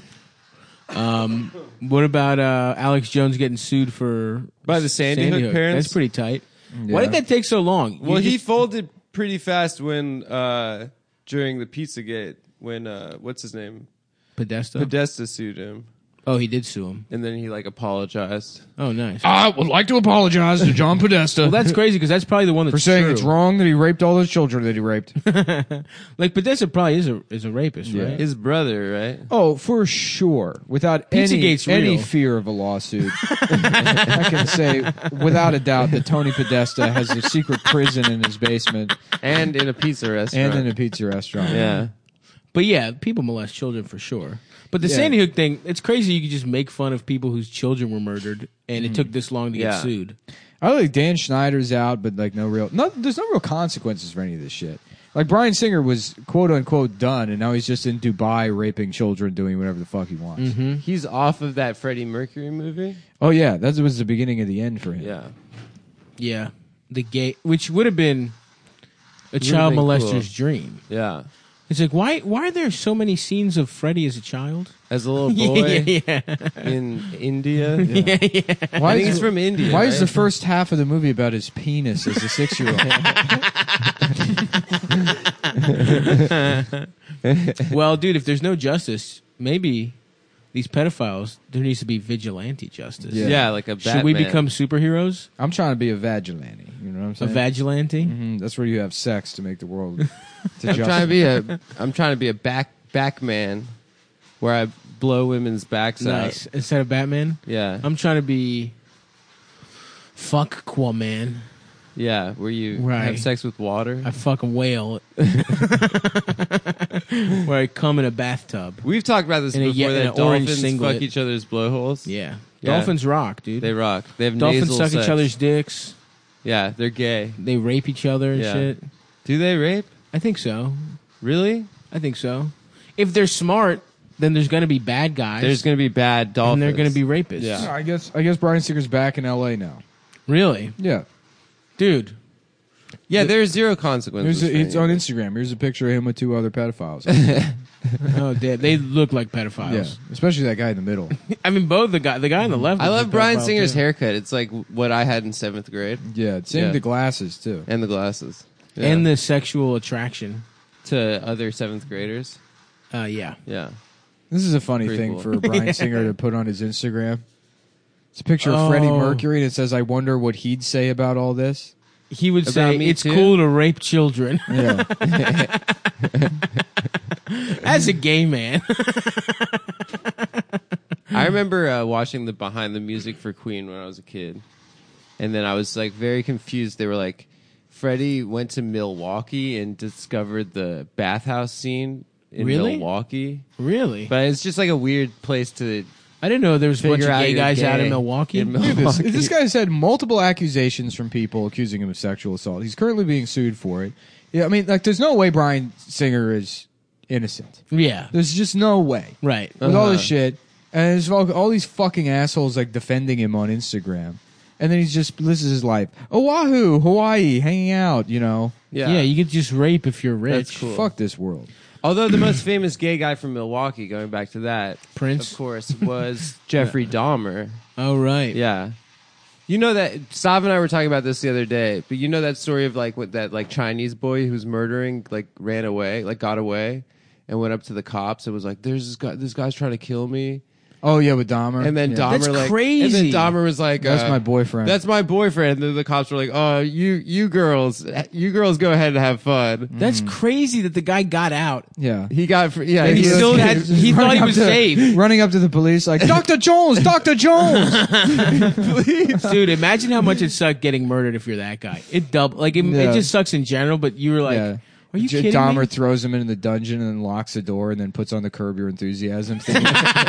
Um, what about uh, Alex Jones getting sued for By the Sandy Hook parents? That's pretty tight. Yeah. Why did that take so long? You Well, he just- folded pretty fast when uh, during the Pizzagate when uh, what's his name Podesta. Podesta sued him, Oh, he did sue him. and then he like apologized. Oh, nice. I would like to apologize to John Podesta Well, that's crazy because that's probably the one that's for saying true. it's wrong that he raped all those children that he raped. Like Podesta probably is a is a rapist, Yeah. right? His brother, right? Oh, for sure. Without any, Pizzagate's any real. fear of a lawsuit. I can say without a doubt that Tony Podesta has a secret prison in his basement And in a pizza restaurant. and in a pizza restaurant. yeah. But yeah, people molest children for sure. But the Yeah. Sandy Hook thing, it's crazy. You could just make fun of people whose children were murdered, and it took this long to Yeah. get sued. I like Dan Schneider's out, but like no real, no, there's no real consequences for any of this shit. Like Bryan Singer was quote unquote done, and now he's just in Dubai raping children, doing whatever the fuck he wants. Mm-hmm. He's off of that Freddie Mercury movie. Oh yeah, that was the beginning of the end for him. Yeah. Yeah, the gay, which would have been a child been molester's cool. dream. Yeah. It's like, why why are there so many scenes of Freddy as a child? As a little boy yeah, yeah. in India. yeah, yeah. Why I think is he's from India. Why right? is the first half of the movie about his penis as a six-year-old? Well, dude, if there's no justice, maybe these pedophiles, there needs to be vigilante justice. Yeah. Yeah, like a Batman. Should we become superheroes? I'm trying to be a vigilante. You know what I'm A saying? vigilante? hmm That's where you have sex to make the world. To I'm justice. trying to be a. I'm trying to be a back back man, where I blow women's backs Nice. out. Instead of Batman, Yeah, I'm trying to be fuck Aquaman. yeah, where you Right. have sex with water. I fuck a whale. Where I come in a bathtub. We've talked about this In a before. ye- in that an orange dolphins singlet. fuck each other's blowholes. Yeah. Yeah. Dolphins rock, dude. They rock. They have Dolphins nasal suck sex. each other's dicks. Yeah, they're gay. They rape each other and Yeah. shit. Do they rape? I think so. Really? I think so. If they're smart, then there's going to be bad guys. There's going to be bad dolphins. and they're going to be rapists. Yeah. I guess I guess Bryan Singer's back in L A now. Really? Yeah. Dude. Yeah, there's zero consequences. Here's a, for it's on anything. Instagram. Here's a picture of him with two other pedophiles. Oh, they, they look like pedophiles. yeah, especially that guy in the middle. I mean, both the guy, the guy on the left. I is love a Bryan pedophile, Singer's too. haircut. It's like what I had in seventh grade, Yeah, same Yeah. the glasses too. and the glasses, Yeah. And the sexual attraction. to other seventh graders. Uh, yeah. Yeah, This is a funny Pretty thing cool. for Bryan Singer to put on his Instagram. It's a picture of Oh. Freddie Mercury, and it says, "I wonder what he'd say about all this." He would About say me it's too? cool to rape children Yeah, as a gay man. I remember uh, watching the behind the music for Queen when I was a kid, and then I was like very confused. They were like, Freddie went to Milwaukee and discovered the bathhouse scene in Really? Milwaukee, Really? but it's just like a weird place to I didn't know there was a bunch figure of out gay you're guys out gay in Milwaukee. in Look at this. Milwaukee. This guy's had multiple accusations from people accusing him of sexual assault. He's currently being sued for it. Yeah, I mean, like, there's no way Bryan Singer is innocent. Yeah. There's just no way. Right. With all this Uh-huh. shit, and there's all, all these fucking assholes like defending him on Instagram, and then he's just this is his life. Oahu, Hawaii, hanging out. You know, yeah. Yeah. you could just rape if you're rich. That's cool. fuck this world. Although the most famous gay guy from Milwaukee, going back to that, Prince. of course, was Jeffrey Dahmer. Oh, right. Yeah. You know that Sav and I were talking about this the other day, but you know that story of like what that like Chinese boy who was murdering like ran away, like got away and went up to the cops and was like, "There's this guy. This guy's trying to kill me." Oh yeah, with Dahmer. And then yeah. Dahmer That's like, crazy. And then Dahmer was like, That's uh, my boyfriend. That's my boyfriend." And then the cops were like, "Oh, you you girls, you girls go ahead and have fun." That's crazy that the guy got out. yeah. He got fr- yeah. And he was- still had- he thought Running he up was to- safe. Running up to the police like, Doctor Jones, Doctor Jones. Dude, imagine how much it sucked getting murdered if you're that guy. It double like it, Yeah. it just sucks in general, but you were like, yeah. are you J- kidding Dahmer me? throws him into the dungeon and then locks the door and then puts on the Curb Your Enthusiasm thing.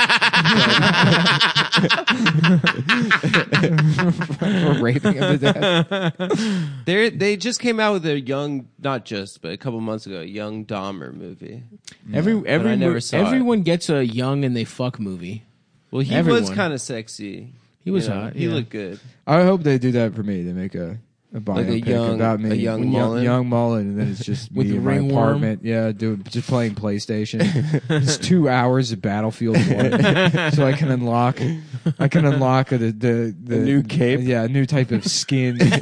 For raping him to death. They they just came out with a young, not just, but a couple months ago, a young Dahmer movie. Every I every never saw everyone gets a young and they fuck movie. Well, he was Everyone. kind of sexy. He was You know, hot, He yeah. looked good. I hope they do that for me. They make a a Like a biopic young- about me, a young young, Mullen? young Mullen, and then it's just With me the in my ringworm? apartment. Yeah, doing just playing PlayStation. It's two hours of Battlefield One, so I can unlock. I can unlock the the, the new cape? Yeah, a new type of skin for,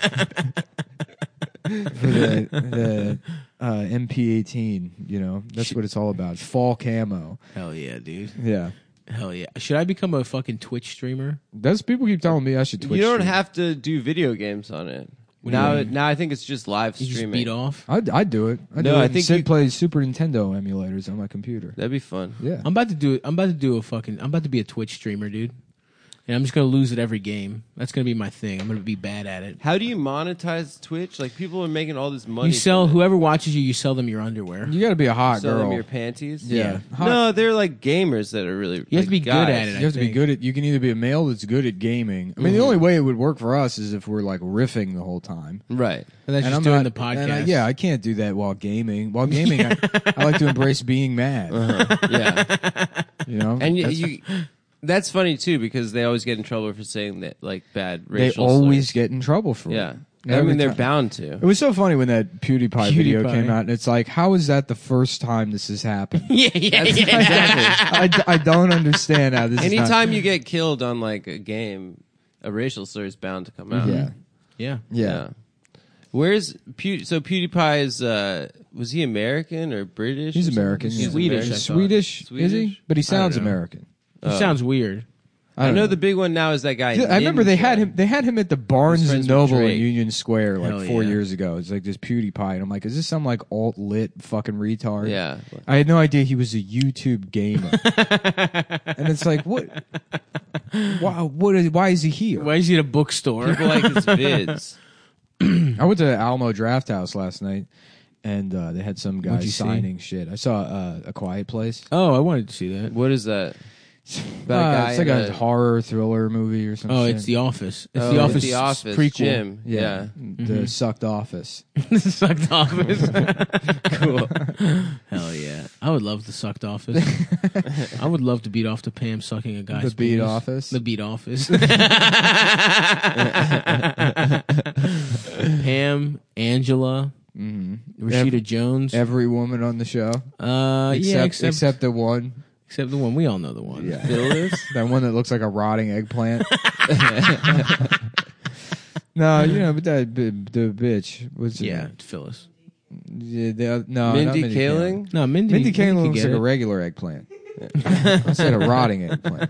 for the the uh, M P eighteen. You know, that's what it's all about. Fall camo. Hell yeah, dude. Yeah, Hell yeah. Should I become a fucking Twitch streamer? that's people keep telling me I should Twitch. you don't stream. have to do video games on it. What do you Now, mean? now I think it's just live You just streaming. beat off. I'd, I'd do it. I'd No, do it I and think Sid you- plays Super Nintendo emulators on my computer. That'd be fun. Yeah. I'm about to do it. I'm about to do a fucking. I'm about to be a Twitch streamer, dude. And I'm just gonna lose at every game. That's gonna be my thing. I'm gonna be bad at it. How do you monetize Twitch? Like people are making all this money. You sell from it. whoever watches you. You sell them your underwear. You got to be a hot sell girl. them your panties. Yeah. Hot- No, they're like gamers that are really. You have to be good at it. You have to be think. good at. You can either be a male that's good at gaming. I mean, the only way it would work for us is if we're like riffing the whole time. Right. And that's And just I'm doing not- the podcast. and I- yeah, I can't do that while gaming. While gaming, I, I like to embrace being mad. Uh-huh. Yeah. You know, And you, That's- you, that's funny too because they always get in trouble for saying that like bad they racial always slurs. get in trouble for Yeah. it. I Every mean, they're time. bound to. It was so funny when that PewDiePie, video PewDiePie. came out, and it's like, how is that the first time this has happened? Yeah, yeah, That's yeah. exactly. I, d- I don't understand how this is Anytime not- you get killed on like a game, a racial slur is bound to come out. Yeah. Yeah. Yeah. Where's Pew? So PewDiePie is uh, was he American or British? He's or something? American. He's yeah. Swedish, He's I thought. Swedish, is he? Swedish? But he sounds know. American. He sounds weird. I, don't know the big one now is that guy. I remember they had Ninja. him. They had him at the Barnes He's and friends with Noble in Drake. Union Square like Hell four yeah. years ago. It's like this PewDiePie, and I'm like, is this some like alt lit fucking retard? Yeah. I had no idea he was a YouTube gamer, and it's like, what? Why? What? Is, why is he here? Why is he at a bookstore? People like his vids. I went to Alamo Draft House last night, and uh, they had some guy What'd you see? signing shit. I saw uh, A Quiet Place. Oh, I wanted to see that. What is that? About a Uh, guy it's like in a, horror thriller movie or something. Oh, it's The Office. It's Oh, The it's Office. The Office. prequel. Jim. Yeah. the sucked office. Sucked Office. Cool. Hell yeah. I would love the Sucked Office. I would love to beat off to Pam sucking a guy's The beat penis. office. The Beat Office. Pam, Angela, Mm-hmm. Rashida Jones. Every woman on the show, uh, except yeah, except, except the one, except the one. We all know the one. yeah, Phyllis. that one that looks like a rotting eggplant. No, you know, but that b- the bitch was Yeah, Phyllis. Yeah, the, no, not Mindy Mindy Kaling. No, Mindy. Mindy you Kaling can looks get like a it. regular eggplant. I said a rotting eggplant.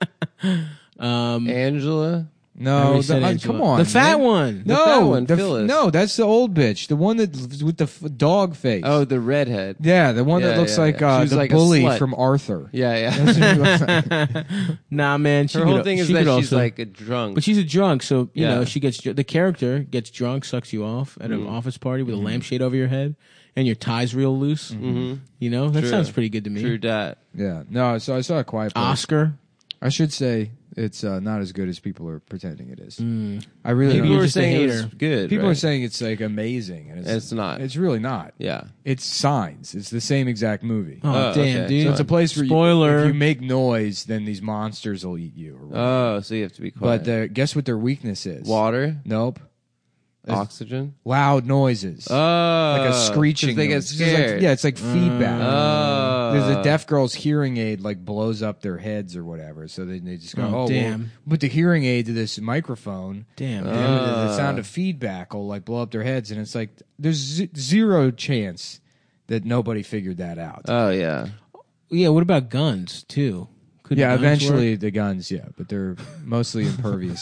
Um, Angela. I No, already the, said uh, Angela. come on, the fat man. one. No, fat one, the f- Phyllis. no, that's the old bitch, the one that with the f- dog face. Oh, the redhead. yeah, the one that Yeah, looks yeah, like yeah. uh, She was the like a bully slut. from Arthur. Yeah, yeah. That's what she looks like. Nah, man. She Her could- whole thing is she that could she's also- like a drunk. But she's a drunk, so you Yeah. know she gets the character gets drunk, sucks you off at an Mm. office party with a lampshade over your head, and your tie's real loose. Mhm. You know that True. sounds pretty good to me. True dat. Yeah, no. So I saw a Quiet Place. Oscar. I should say it's uh, not as good as people are pretending it is. Mm. I really Maybe don't. People you're were just a saying it was hater. good. People right? are saying it's like amazing, and it's, It's not. It's really not. Yeah. It's Signs. It's the same exact movie. Oh, Oh, damn, okay. dude! So it's a place where Spoiler. You, if you make noise, then these monsters will eat you. Or whatever. Oh, so you have to be quiet. but uh, guess what their weakness is? Water, Nope. It's oxygen. loud noises. Oh, like a screeching. 'cause They get noise. It's just like- scared. yeah, it's like feedback. Oh. There's a deaf girl's hearing aid like blows up their heads or whatever, so they, they just go, Oh, "Oh, well, damn. put the hearing aid to this microphone, Damn. Uh, dude. and the, the sound of feedback will like blow up their heads." And it's like there's z- zero chance that nobody figured that out. Oh yeah. yeah. What about guns too? Could yeah, guns eventually work? the guns, yeah, but they're mostly impervious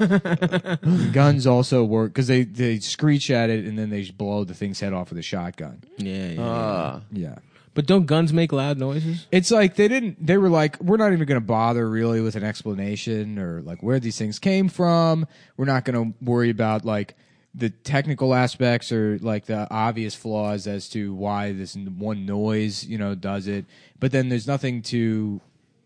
to guns. Guns also work because they they screech at it and then they just blow the thing's head off with a shotgun. Yeah, yeah, yeah. Ah. Yeah. But don't guns make loud noises? It's like they didn't. They were like, we're not even going to bother really with an explanation or like where these things came from. We're not going to worry about like the technical aspects or like the obvious flaws as to why this one noise, you know, does it. But then there's nothing to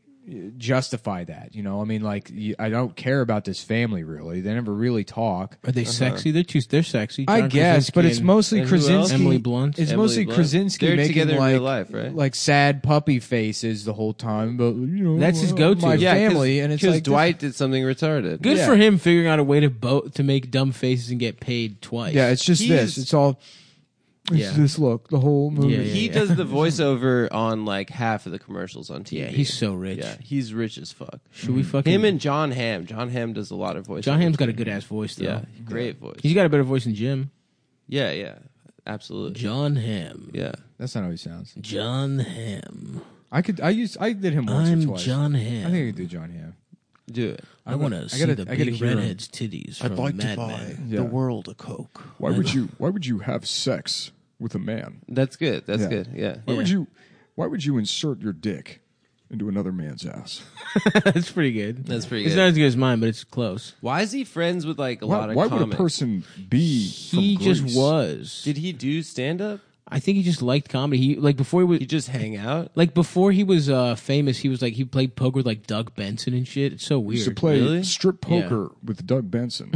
justify that. You know, I mean, like y- I don't care about this family really. They never really talk. Are they sexy? They're too. They're sexy. I John guess, but Krasinski it's and- mostly and who else? Krasinski. Emily Blunt. It's Emily mostly Blunt. Krasinski They're making together in like real life, right? like sad puppy faces the whole time. But you know, That's his uh, go-to. My Yeah, family, and it's like Dwight did something retarded. Good Yeah. for him figuring out a way to bo- to make dumb faces and get paid twice. Yeah, it's just He's- this. It's all. It's Yeah. this look the whole movie. Yeah, yeah, He does the voiceover on like half of the commercials on T V. yeah. He's so rich. yeah, he's rich as fuck. Should we fucking Him and John Hamm. John Hamm does a lot of voice. John Hamm's got a good ass voice though. Yeah, great voice. He's got a better voice than Jim. Yeah, yeah, absolutely. John Hamm. Yeah. That's not how he sounds. John Hamm. I could. I used. I did him once or I'm twice. John Hamm. I think I could do John Hamm. Do it. I want to I see gotta- the I gotta big hear him. redhead's titties from Mad Men. Yeah. world a coke. Why would you? Why would you have sex with a man? That's good. That's Yeah. good. Yeah. Why would Yeah. you? Why would you insert your dick into another man's ass? That's pretty good. That's pretty It's good. not as good as mine, but it's close. Why is he friends with like a Why, lot of why would a comics? person be? He from just Greece? was. Did he do stand up? I think he just liked comedy. He like before he was He just hang out? like before he was uh, famous. He was like he played poker with like Doug Benson and shit. It's so He used to weird. play Really? strip poker with Doug Benson,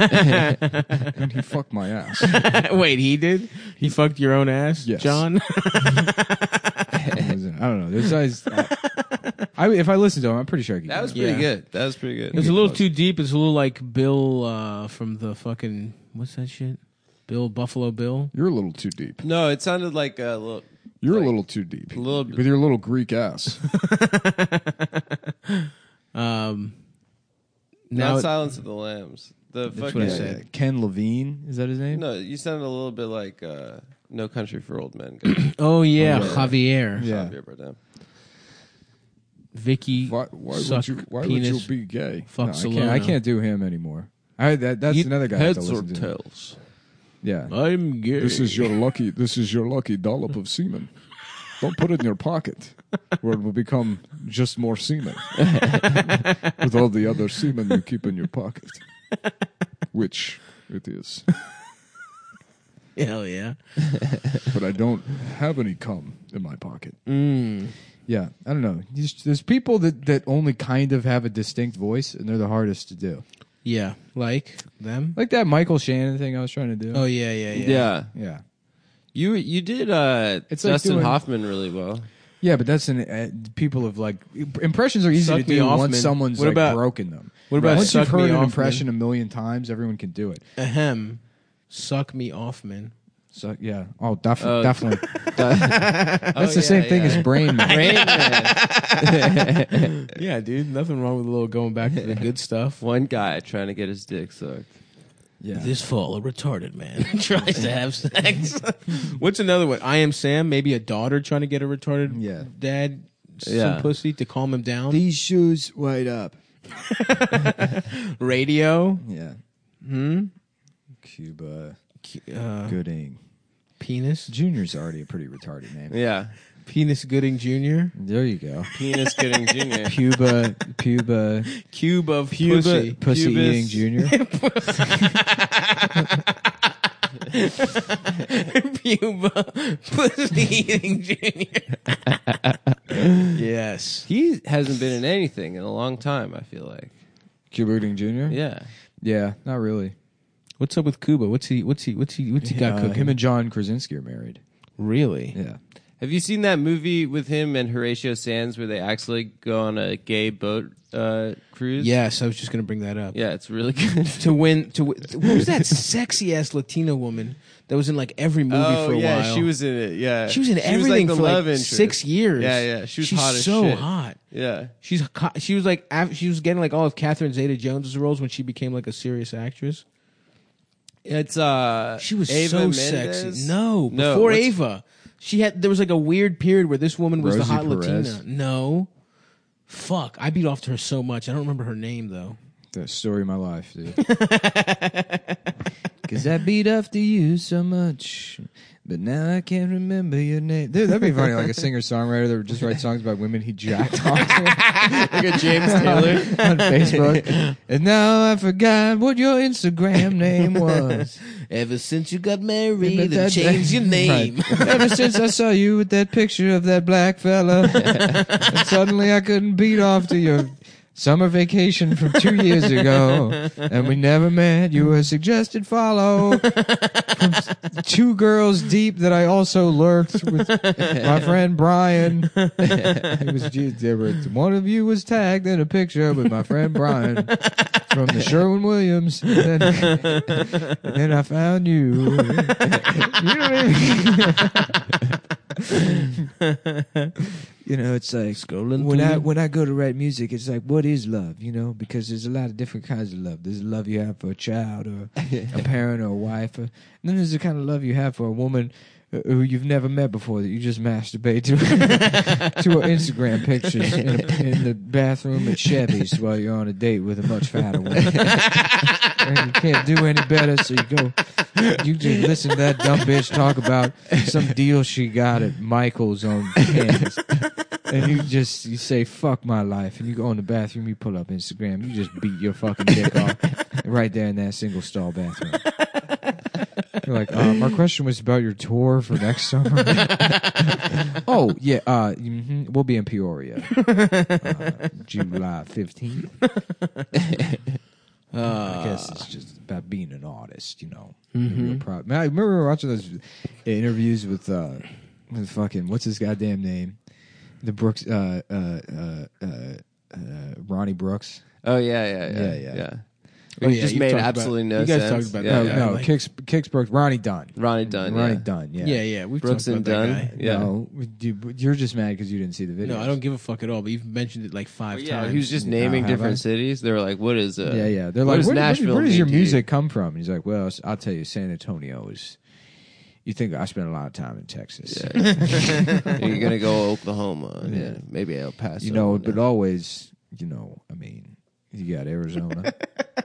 and he fucked my ass. Wait, he did? He fucked your own ass, Yes. John? I don't know. This guy's. I, if I listen to him, I'm pretty sure I could. That do was it. pretty Yeah. good. That was pretty good. It was a little too deep. It's a little like Bill uh, from the fucking What's that shit? Bill Buffalo Bill. You're a little too deep. No, it sounded like a little. You're like, a little too deep. a little bit- with your little Greek ass. Um, now Not it- Silence of the Lambs. The That's fucking what I Yeah, said. yeah. Ken Levine, is that his name? No, you sounded a little bit like uh, No Country for Old Men. guy. oh yeah, Oh, yeah. Javier, Yeah. Javier Bardem. Vicky. Why, why would suck you? Why penis. would you be gay? Fuck No, I, can't, I Solano. can't do him anymore. I, that, that's You- another guy I have to Heads or listen to. tails? Yeah. I'm gay. This is your lucky. This is your lucky dollop of semen. Don't put it in your pocket, where it will become just more semen. With all the other semen you keep in your pocket, which it is. Hell yeah. But I don't have any cum in my pocket. Mm. Yeah. I don't know. There's, there's people that, that only kind of have a distinct voice, and they're the hardest to do. Yeah, like them. Like that Michael Shannon thing I was trying to do. Oh yeah, yeah, yeah. Yeah. Yeah. You you did uh, It's like Dustin doing- Hoffman really well. Yeah, but that's an uh, people have like impressions are easy Suck to me do off, once man. someone's What like about- broken them. what about once suck you've heard me an off, impression man? a million times, everyone can do it. Ahem. Suck me off, man. So yeah, oh, def- Oh. definitely. That's That's the same thing as Brain Man. Rain Man. Yeah, dude. Nothing wrong with a little going back to the good stuff. One guy trying to get his dick sucked. Yeah. This fall, a retarded man tries to have sex. What's another one? I Am Sam. Maybe a daughter trying to get a retarded Yeah. dad some Yeah. pussy to calm him down. These shoes white up. Radio. Yeah. Hmm. Cuba Uh, Gooding. penis. Junior's already a pretty retarded name. Yeah. Penis Gooding Junior There you go. Penis getting Junior. Puba, Puba, Cube of Puba- pussy. pussy Pubis. eating Junior. Puba pussy eating Junior. Yes. He hasn't been in anything in a long time, I feel like. Cuba Gooding Junior. Yeah. Yeah, not really. What's up with Kuba? What's he? What's he? What's he? What's he got Uh, cooking? him and John Krasinski are married. Really? Yeah. Have you seen that movie with him and Horatio Sands where they actually go on a gay boat uh, cruise? Yes, I was just gonna bring that up. Yeah, it's really good. To win, to win, what was that sexy ass Latina woman that was in like every movie oh, for a yeah, while? she was in it. Yeah, She was in like everything the for love like interest. six years. Yeah, yeah, she was She's hot as so shit. hot. Yeah, She's co- she was like af- she was getting like all of Catherine Zeta-Jones' roles when she became like a serious actress. it's uh, She was Ava so Mendes? sexy. No, No, before what's- Ava, she had there was like a weird period where this woman was Rosie the hot Perez? Latina. No, fuck, I beat off to her so much. I don't remember her name though. The story of my life, dude. Because I beat off to you so much, but now I can't remember your name. Dude, that'd be funny, like a singer-songwriter that would just write songs about women he jacked off to like a James Taylor. on Facebook. And now I forgot what your Instagram name was. Ever since you got married, But and that- changed your name. Right. Ever since I saw you with that picture of that black fella, and suddenly I couldn't beat off to your summer vacation from two years ago, and we never met. You were a suggested follow from two girls deep that I also lurked with my friend Brian. It was there were, one of you was tagged in a picture with my friend Brian from the Sherwin-Williams. And then, and then I found you. You know what I mean? You know, it's like Scrolling when through I your- when I go to write music, it's like, what is love? You know, because there's a lot of different kinds of love. There's a love you have for a child or a parent or a wife, or, and then there's the kind of love you have for a woman uh, who you've never met before that you just masturbate to to her Instagram pictures in, a, in the bathroom at Chevy's while you're on a date with a much fatter woman. And you can't do any better, so you go. You just listen to that dumb bitch talk about some deal she got at Michael's on Candace. And you just you say fuck my life, and you go in the bathroom, you pull up Instagram, you just beat your fucking dick off right there in that single stall bathroom. You're like, um, our question was about your tour for next summer. Oh yeah, uh, mm-hmm, we'll be in Peoria, uh, July fifteenth. I guess it's just about being an artist, you know. Mm-hmm. Real proud. Man, I remember watching those interviews with uh, with fucking what's his goddamn name, the Brooks, uh, uh, uh, uh, uh, Ronnie Brooks. Oh yeah, yeah, yeah, Yeah, yeah. yeah. Oh, It yeah, just you've made talked absolutely about- no you guys sense. talked about Yeah, no, that. yeah. no, like- Kicks, Kicks Brooks, Ronnie Dunn. Ronnie Dunn. Ronnie yeah. Dunn, yeah. Yeah, yeah. We've Brooks talked and about Dunn. that guy. Yeah. No, you, you're just mad because you didn't see the video. No, I don't give a fuck at all. But you've mentioned it like five But yeah, times. he was just Oh, naming have different I? cities. They were like, "What is uh, Yeah, yeah. They're what like, does where, where- Nashville where does mean your to you?" music come from? And he's like, well, I'll tell you, San Antonio is. You think I spent a lot of time in Texas? Yeah. You're gonna go Oklahoma, yeah, yeah. Maybe El Paso. You know, yeah. but always, you know, I mean, you got Arizona.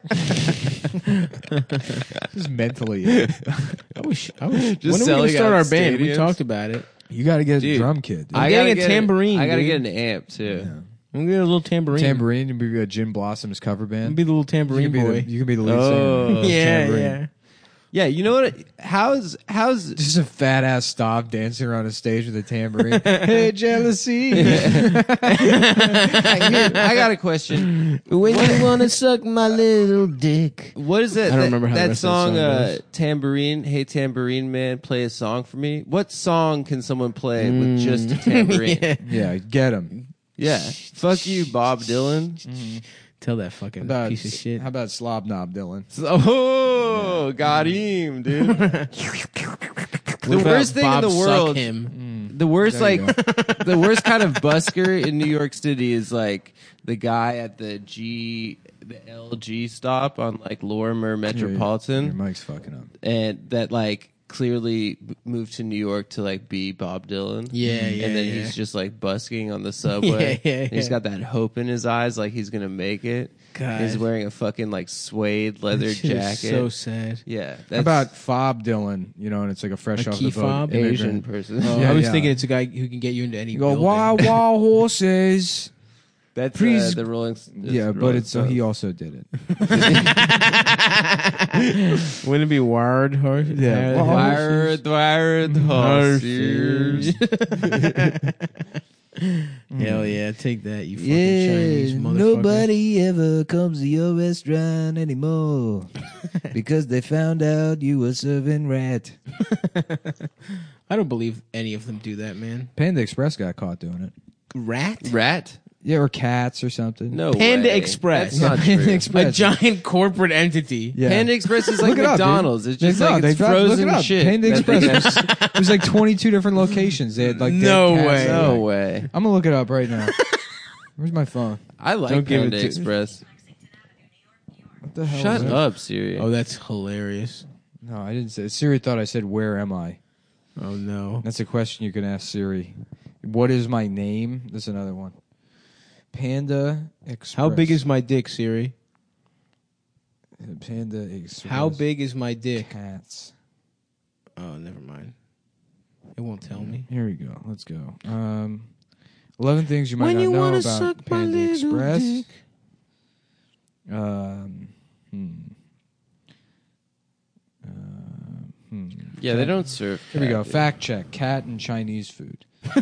Just mentally, I wish. I wish. Just when are we gonna selling start out our band? We stadiums. talked about it. you got to get Dude, a drum kit. Dude. I getting gotta a get tambourine, I gotta dude. get an amp too. Yeah. I'm gonna get a little tambourine. Tambourine, and be a Jim Blossom's cover I'm band. gonna be the little you tambourine can be boy. the, you can be the lead Oh. singer. of yeah, Tambourine. yeah. Yeah, you know what? How's how's Just a fat ass stop dancing around a stage with a tambourine. Hey, jealousy. I, I got a question. When you wanna suck my little dick. What is that? I don't that, remember how the that rest of the song. song uh, goes. tambourine, hey tambourine man, play a song for me. What song can someone play with just a tambourine? yeah. Yeah, get him. Yeah. Fuck you, Bob Dylan. Tell that fucking About, piece of shit. How about Slob Knob Dylan? Oh, got him, dude. What The about worst thing in Bob the Suck world. him. The worst, There you like, the worst kind of busker in New York City is like the guy at the G, the L G stop on like Lorimer Metropolitan, Your mic's fucking up. and that like clearly moved to New York to like be Bob Dylan. Yeah, yeah, And then yeah. he's just like busking on the subway. Yeah, yeah, And he's yeah. got that hope in his eyes, like he's gonna make it. God. He's wearing a fucking like suede leather That shit is jacket. So sad. Yeah, that's How about Fob Dylan? You know, and it's like a fresh A off key the boat fob? Asian immigrant. person. Oh, Yeah, I was yeah. thinking it's a guy who can get you into any. You go building. wild, wild horses. That's Please- uh, the Rolling. S- Yeah, but Rolling it's so he Stones. also did it. Wouldn't it be wired horse? Yeah. Uh, Wired, wired horses. Hell yeah, take that, you fucking Chinese motherfucker. ever comes to your restaurant anymore because they found out you were serving rat. I don't believe any of them do that, man. Panda Express got caught doing it. Rat? Rat? Yeah, or cats or something. No Panda way. Express. That's not Panda true. Express. A giant corporate entity. Yeah. Panda Express is like Look it up, dude. McDonald's. It's just No, like they it's dropped- frozen look it up. shit. Panda that they Express. have- It was like twenty-two different locations. They had like dead No cats. way. No way. I'm gonna look it up right now. Where's my phone? I like Don't give Panda it to- Express. What the hell? Shut is that? up, Siri. Oh, that's hilarious. No, I didn't say. Siri thought I said, "Where am I?" Oh no. That's a question you can ask Siri. What is my name? That's another one. Panda Express. How big is my dick, Siri? Panda Express? How big is my dick? Cats. Oh, never mind. It won't tell me. Here we go. Let's go. Um, Eleven things you might When not you know wanna about suck my Panda little Express. dick. Um, hmm. Uh, hmm. yeah, they don't serve. Here we cat, go. dude. Fact check: cat and Chinese food.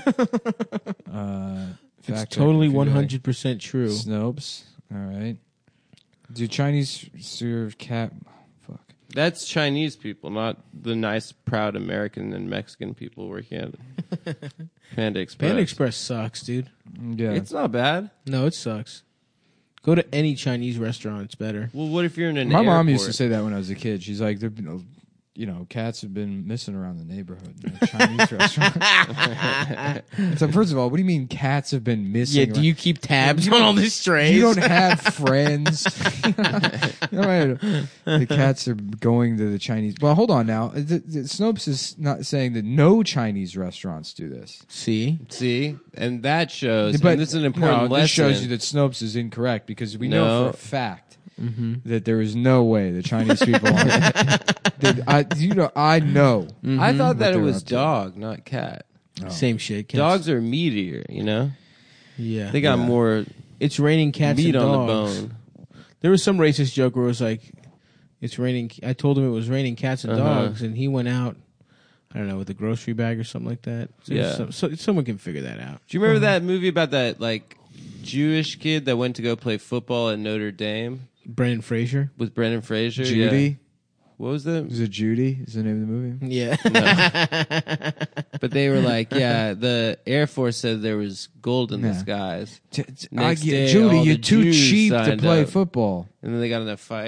uh, It's fact check totally if you one like hundred percent true. Snopes. All right. Do Chinese serve cat? Fuck. That's Chinese people, not the nice, proud American and Mexican people working at it. Panda Express. Panda Express sucks, dude. Yeah. It's not bad. No, it sucks. Go to any Chinese restaurant; it's better. Well, what if you're in an My mom airport? used to say that when I was a kid. She's like, "There, you know, you know, cats have been missing around the neighborhood in a Chinese restaurant." So first of all, what do you mean cats have been missing? Yeah, do around- you keep tabs on all the strays? You don't have friends. No, the cats are going to the Chinese. Well, hold on now. The, the Snopes is not saying that no Chinese restaurants do this. See, See, and that shows. But and this is an important no, lesson. this shows you that Snopes is incorrect because we know No. for a fact that there is no way the Chinese people are. that I, you know, I know. I thought that it they're was up to. dog, not cat. same shit. Cats. Dogs are meatier, you know. yeah, They got Yeah. more it's raining cats meat and on dogs. the bone. There was some racist joke where it was like, "It's raining." I told him it was raining cats and Uh-huh. dogs, and he went out. I don't know, with a grocery bag or something like that. So Yeah. some- so, someone can figure that out. Do you remember that movie about that like Jewish kid that went to go play football at Notre Dame Brendan Fraser. with Brendan Fraser? Judy. Yeah. What was the? Is it Judy? Is the name of the movie? Yeah. But they were like, yeah, the Air Force said there was gold in the Yeah. skies, T- t- Next I get- day, Judy, all you're the too Jews cheap to signed play up. football. and then they got in a fight.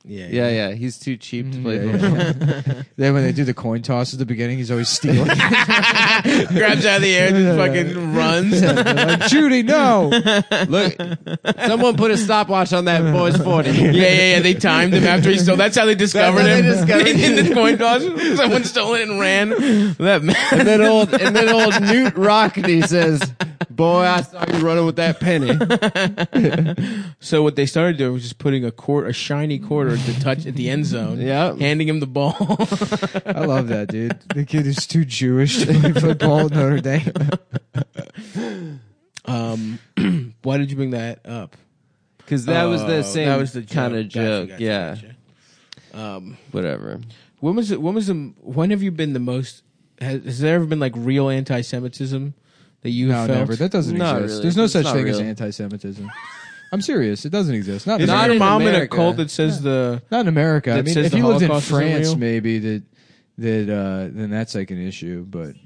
Yeah, Yeah, yeah. He's too cheap to play Yeah, football. yeah. Then when they do the coin toss at the beginning, he's always stealing. Grabs out of the air, just fucking runs. They're like, Judy, no. Look, someone put a stopwatch on that boy's forty. Yeah, yeah, yeah. They timed him after he stole. That's how they discovered how they him. discovered in the coin toss. Someone stole it and ran. That man. And then old, and then old Newt Rockney says, "Boy, I saw you running with that penny." So what they started doing was just putting a quart, a shiny quarter to touch at the end zone. Yep. Handing him the ball. I love that, dude. The kid is too Jewish to play football at Notre Dame. um, why did you bring that up? Because that was Oh, the same that was the kind of Gotcha, joke. gotcha, yeah. gotcha. Um, Whatever. when was it? When was the? When have you been the most? Has, has there ever been like real anti-Semitism that you No, have felt? never. That doesn't Not exist. really. There's no It's such not thing as real. anti-Semitism. I'm serious. It doesn't exist. Not, Is in Not your in mom in a America. cult that says the? Not in America. I that mean, says if the you lived in Holocaust isn't France, real? maybe that that uh, then that's like an issue. But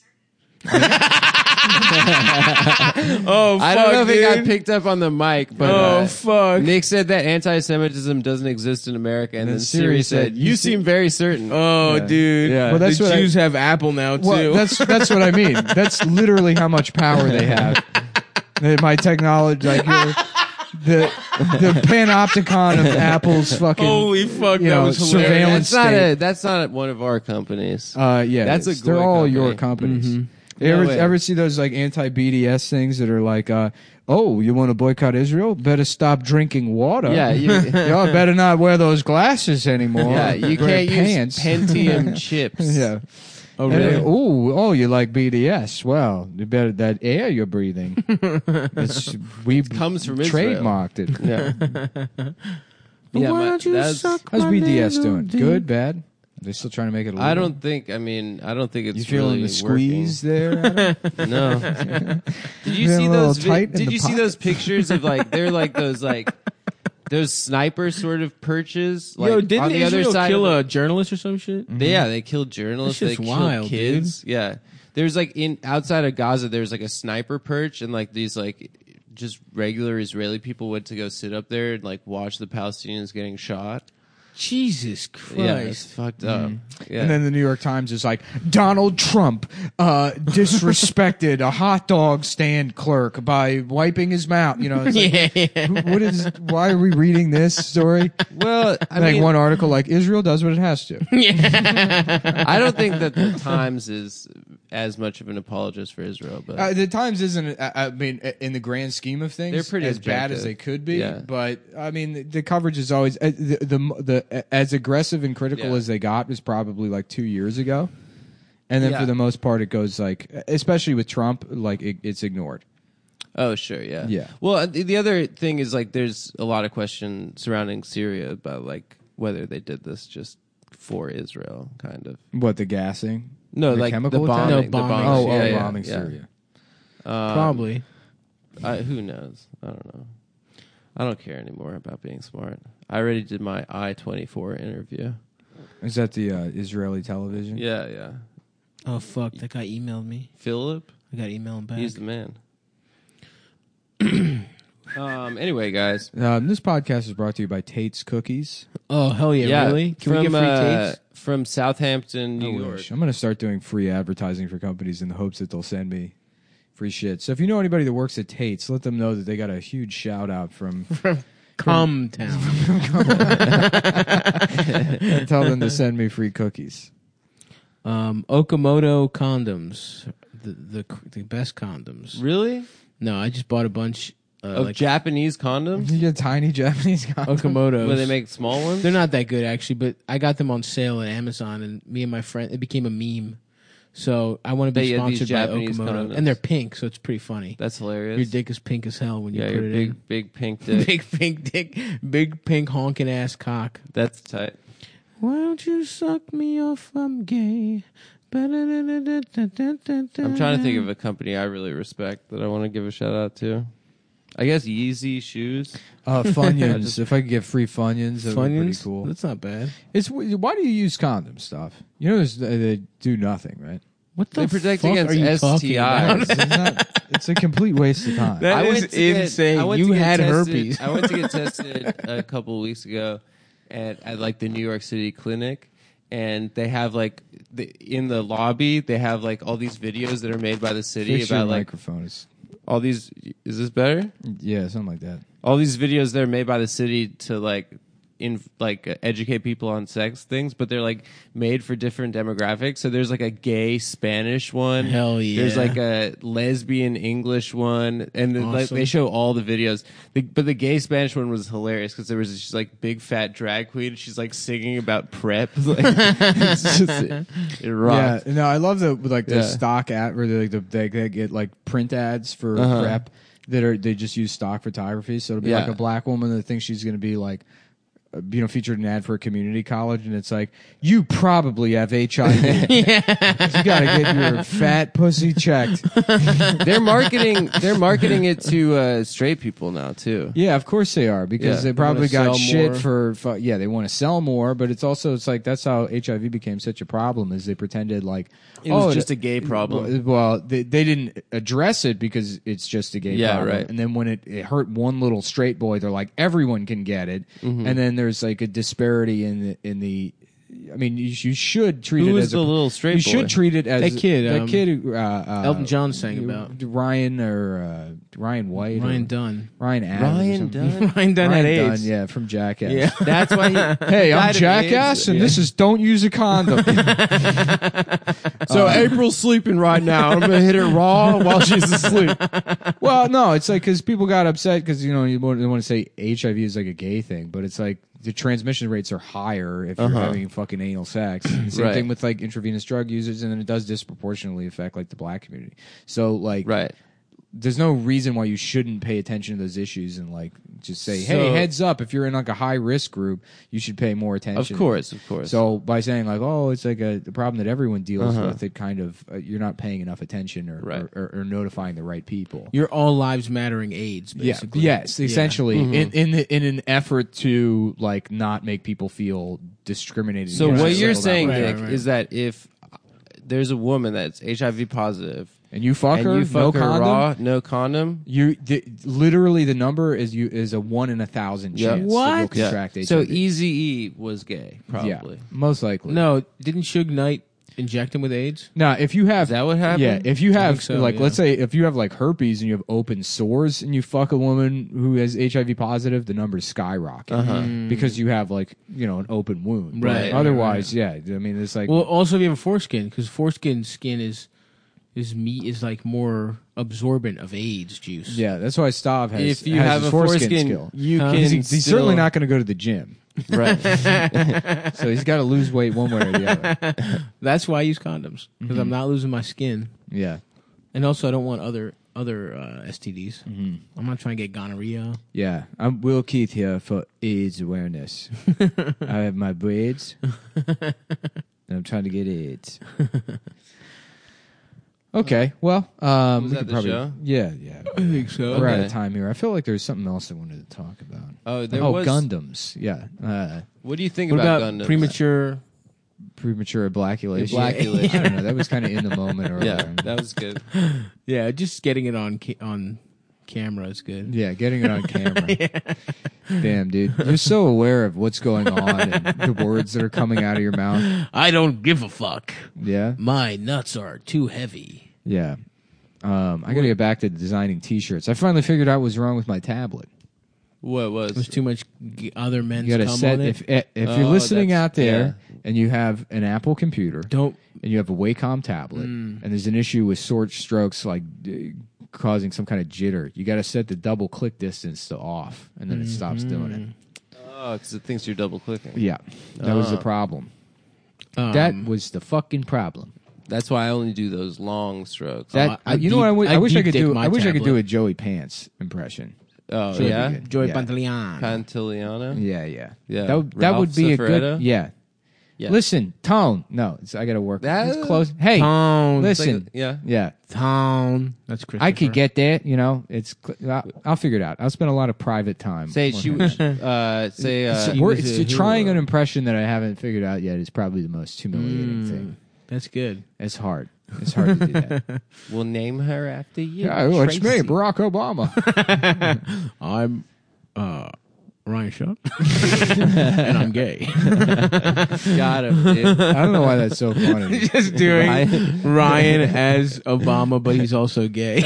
Oh, I fuck, don't know if dude. it got picked up on the mic, but Oh uh, fuck! Nick said that anti-Semitism doesn't exist in America, and, And then then Siri Siri said, said, "You "You seem very certain." Oh, Yeah. dude. Yeah. Well, that's the what I- Jews have Apple now too. well, that's that's what I mean. That's literally how much power they have. That my technology, like your, the the panopticon of Apple's fucking. Holy fuck! you That know, was hilarious. surveillance that's not state. a that's not one of our companies. Uh, yeah, That's a it's- they're Goy all company. your companies. Mhm. You No ever way. ever see those like anti-B D S things that are like, uh, oh, you want to boycott Israel? Better stop drinking water. yeah, you, Y'all better not wear those glasses anymore. yeah, you Wear can't pants. use Pentium chips. Yeah. Oh, And really? then, ooh, oh, you like B D S? Well, you better that air you're breathing. It's, we comes from Israel. trademarked it. Yeah. Yeah, Why my- don't you that's- suck How's my B D S little doing? dick? Good, bad? Are they still trying to make it? Illegal? I don't think. I mean, I don't think it's You feeling really the squeeze there? working. No. Did you Feeling see a little those? vi- tight in did the you see those pictures of like they're like those like those sniper sort of perches? Like, Yo, didn't on the Israel other side kill of a journalist or some shit? the, they, yeah, they killed journalists. That They shit's killed wild, kids. Yeah, there's like in outside of Gaza, there's like a sniper perch, and like these like just regular Israeli people went to go sit up there and like watch the Palestinians getting shot. Jesus Christ! Yeah, it's fucked up. Yeah. And then the New York Times is like, Donald Trump uh, disrespected a hot dog stand clerk by wiping his mouth. You know, it's like, yeah, yeah. who- what is? Why are we reading this story? well, I like mean, one article, like Israel does what it has to. I don't think that the Times is as much of an apologist for Israel, but Uh, the Times isn't. I I mean, in the grand scheme of things, They're pretty as bad as objective. they could be. Yeah. But I mean, the, the coverage is always uh, the, the the as aggressive and critical Yeah. as they got was probably like two years ago, and then Yeah. for the most part, it goes like, especially with Trump, like it, it's ignored. oh sure, yeah, Yeah. Well, uh, the the other thing is like there's a lot of question surrounding Syria about like whether they did this just for Israel, kind of. What the gassing? No, The like chemical the attack? bombing. No, the bombing. bombing. Oh, yeah, oh, yeah, bombing yeah. Syria. Um, Probably. I, who knows? I don't know. I don't care anymore about being smart. I already did my I twenty-four interview. Is that the uh, Israeli television? Yeah, yeah. Oh fuck! That guy emailed me. Philip, I got to email him back. he's the man. um. Anyway, guys. Um, this podcast is brought to you by Tate's Cookies. Oh hell yeah! Really? Can from, we get free uh, tapes? from Southampton, New I York? wish. I'm going to start doing free advertising for companies in the hopes that they'll send me free shit. So if you know anybody that works at Tate's, let them know that they got a huge shout out from. Come town. and tell them to send me free cookies. Um, Okamoto condoms, the, the the best condoms. Really? No, I just bought a bunch. Uh, Of like Japanese condoms? You get tiny Japanese guys. Okamotos. Where they make small ones? They're not that good actually, but I got them on sale at Amazon, and me and my friend, it became a meme. So I want to That be you have these sponsored by Japanese Okamoto, condoms. and they're pink, so it's pretty funny. That's hilarious. Your dick is pink as hell when you yeah, put your it big, in. big pink dick. Big pink dick, big pink honking ass cock. That's tight. Why don't you suck me off? I'm gay. I'm I'm trying to think of a company I really respect that I want to give a shout out to. I guess Yeezy shoes. Uh, Funyuns. If I could get free Funyuns, that would be pretty Funyuns. cool. That's not bad. It's why do you use condom stuff? You know, there's, they do nothing, right? What the They protect fuck against are you S talking T about? Is. It's, not, it's a complete waste of time. That I is went to get- insane. I went You to get had tested- herpes. I went to get tested a couple of weeks ago, at, at like the New York City clinic, and they have like the, in the lobby they have like all these videos that are made by the city Fix your about like microphone. Is, all these. Is this better? yeah, something like that. All these videos that are made by the city to like in like uh, educate people on sex things, but they're like made for different demographics. So there's like a gay Spanish one. Hell yeah. There's like a lesbian English one, and then, like Awesome. they show all the videos. The, but the gay Spanish one was hilarious because there was this like big fat drag queen. She's like singing about prep. Like, it's just, it, it rocked. Yeah, no, I love the like the Yeah. stock ad where they like the they, they get like print ads for Uh-huh. prep that are they just use stock photography. So it'll be Yeah. like a black woman that thinks she's going to be like. uh, You know, featured an ad for a community college, and it's like, you probably have H I V. You got to get your fat pussy checked. They're marketing. They're marketing it to uh, straight people now too. Yeah, of course they are because Yeah. they They probably wanna got sell shit more. for, for. Yeah, they want to sell more, but it's also it's like that's how H I V became such a problem. Is they pretended like It was oh, just a gay problem. Well, they, they didn't address it because it's just a gay Yeah, problem. right. And then when it, it hurt one little straight boy, they're like everyone can get it. Mm-hmm. And then there's like a disparity in the in the. I mean, you, you should treat Who it was as the a, little straight You boy? should treat it as That kid, That um, kid, who, uh, uh, Elton John sang about. Ryan or uh, Ryan White, Ryan or Dunn. Ryan Adams, or Ryan something. Dunn. Ryan Dunn Ryan had Dunn, AIDS. yeah, from Jackass. Yeah. That's why. He, Hey, I'm died of Jackass, AIDS. and Yeah. this is don't use a condom. So April's sleeping right now. I'm gonna hit her raw while she's asleep. Well, no, it's like because people got upset because you know you want, they want to say H I V is like a gay thing, but it's like the transmission rates are higher if you're Uh-huh. having fucking anal sex. And the same Right. thing with like intravenous drug users, and then it does disproportionately affect like the black community. So like, Right. there's no reason why you shouldn't pay attention to those issues and like just say, hey, So- heads up, if you're in like a high risk group, you should pay more attention. Of course, of course. So by saying like, oh, it's like a the problem that everyone deals Uh-huh. with, it kind of uh, you're not paying enough attention or, Right. or, or, or notifying the right people. You're all lives mattering AIDS, basically. Yeah. Yes, essentially, Mm-hmm. in in the, in an effort to like not make people feel discriminated. So against what or you're singled out. saying, Right, Nick, right, right. is that if there's a woman that's H I V positive and you fuck and her, you fuck no her condom, raw, no condom, you the, literally the number is you is a one in a thousand Yeah. chance that What? you'll contract H I V. So Easy E was gay, probably. Yeah, most likely. No, didn't Suge Knight inject him with AIDS? No, if you have Is that what happened? Yeah, if you have think so, like yeah. let's say if you have like herpes and you have open sores and you fuck a woman who has H I V positive, the numbers skyrocket Uh-huh. because you have like you know an open wound. But Right, Otherwise, yeah, I mean it's like Well, also if you have a foreskin, because foreskin skin is is meat is like more absorbent of AIDS juice. yeah, that's why Stav has. If you has have his a foreskin, skill. you Huh? can. He's, he's still- certainly not going to go to the gym, right. so he's got to lose weight one way or the other. That's why I use condoms, because I'm not losing my skin, Yeah, and also I don't want other other uh, S T Ds. Mm-hmm. I'm not trying to get gonorrhea. yeah. I'm Will Keith here for AIDS awareness. I have my braids, and I'm trying to get AIDS. Okay, well, um, Was we that could the probably, show? yeah, yeah. I think so. We're out Okay. of time here. I feel like there's something else I wanted to talk about. Oh, there oh, was. Gundams. Yeah, uh, What do you think What about, about Gundams? premature? premature eblaculation. Eblaculation. I don't know. That was kind of in the moment earlier. Yeah, that was good. Yeah, just getting it on ca- on camera is good. Yeah, getting it on camera. Damn, dude. You're so aware of what's going on and the words that are coming out of your mouth. I don't give a fuck. Yeah. My nuts are too heavy. Yeah. Um, I got to get back to designing T-shirts. I finally figured out what's wrong with my tablet. What was? There's too much g- other men's You got to cum set on it. if if if you're Oh, listening that's- out there and you have an Apple computer Don't. and you have a Wacom tablet Mm. and there's an issue with short strokes like uh, causing some kind of jitter, you got to set the double click distance to off, and then it stops doing it. Oh, because it thinks you're double clicking. Yeah, that was the Ah. problem. Um, that was the fucking problem. That's why I only do those long strokes. That I- I- I you know what I, deep- wi- I I wish I deep could dick do. my I wish I could do tablet. a Joey Pants impression. oh Should be yeah, good. Joey Yeah. Pantaleon. Pantiliano. Yeah, yeah, Yeah. That would, that Ralph would be a Cifaretto? good. Yeah. Yeah. Listen, tone. No, it's, I got to work. That- It's close. Hey, Tone. It's like a- listen. yeah. Yeah, Tone. That's Christopher. I could get that. You know, it's. cl- I'll, I'll figure it out. I'll spend a lot of private time. Say working she on was. that. Uh, say. Uh, So He we're, was it's a trying hero. an impression that I haven't figured out yet is probably the most humiliating Mm, thing. That's good. It's hard. It's hard to do that. we'll name her after you. Yeah, well, it's me, Tracy. Barack Obama. I'm uh, Ryan Shuck, and I'm gay. Got him, dude. I don't know why that's so funny. Just doing Ryan. Ryan as Obama, but he's also gay.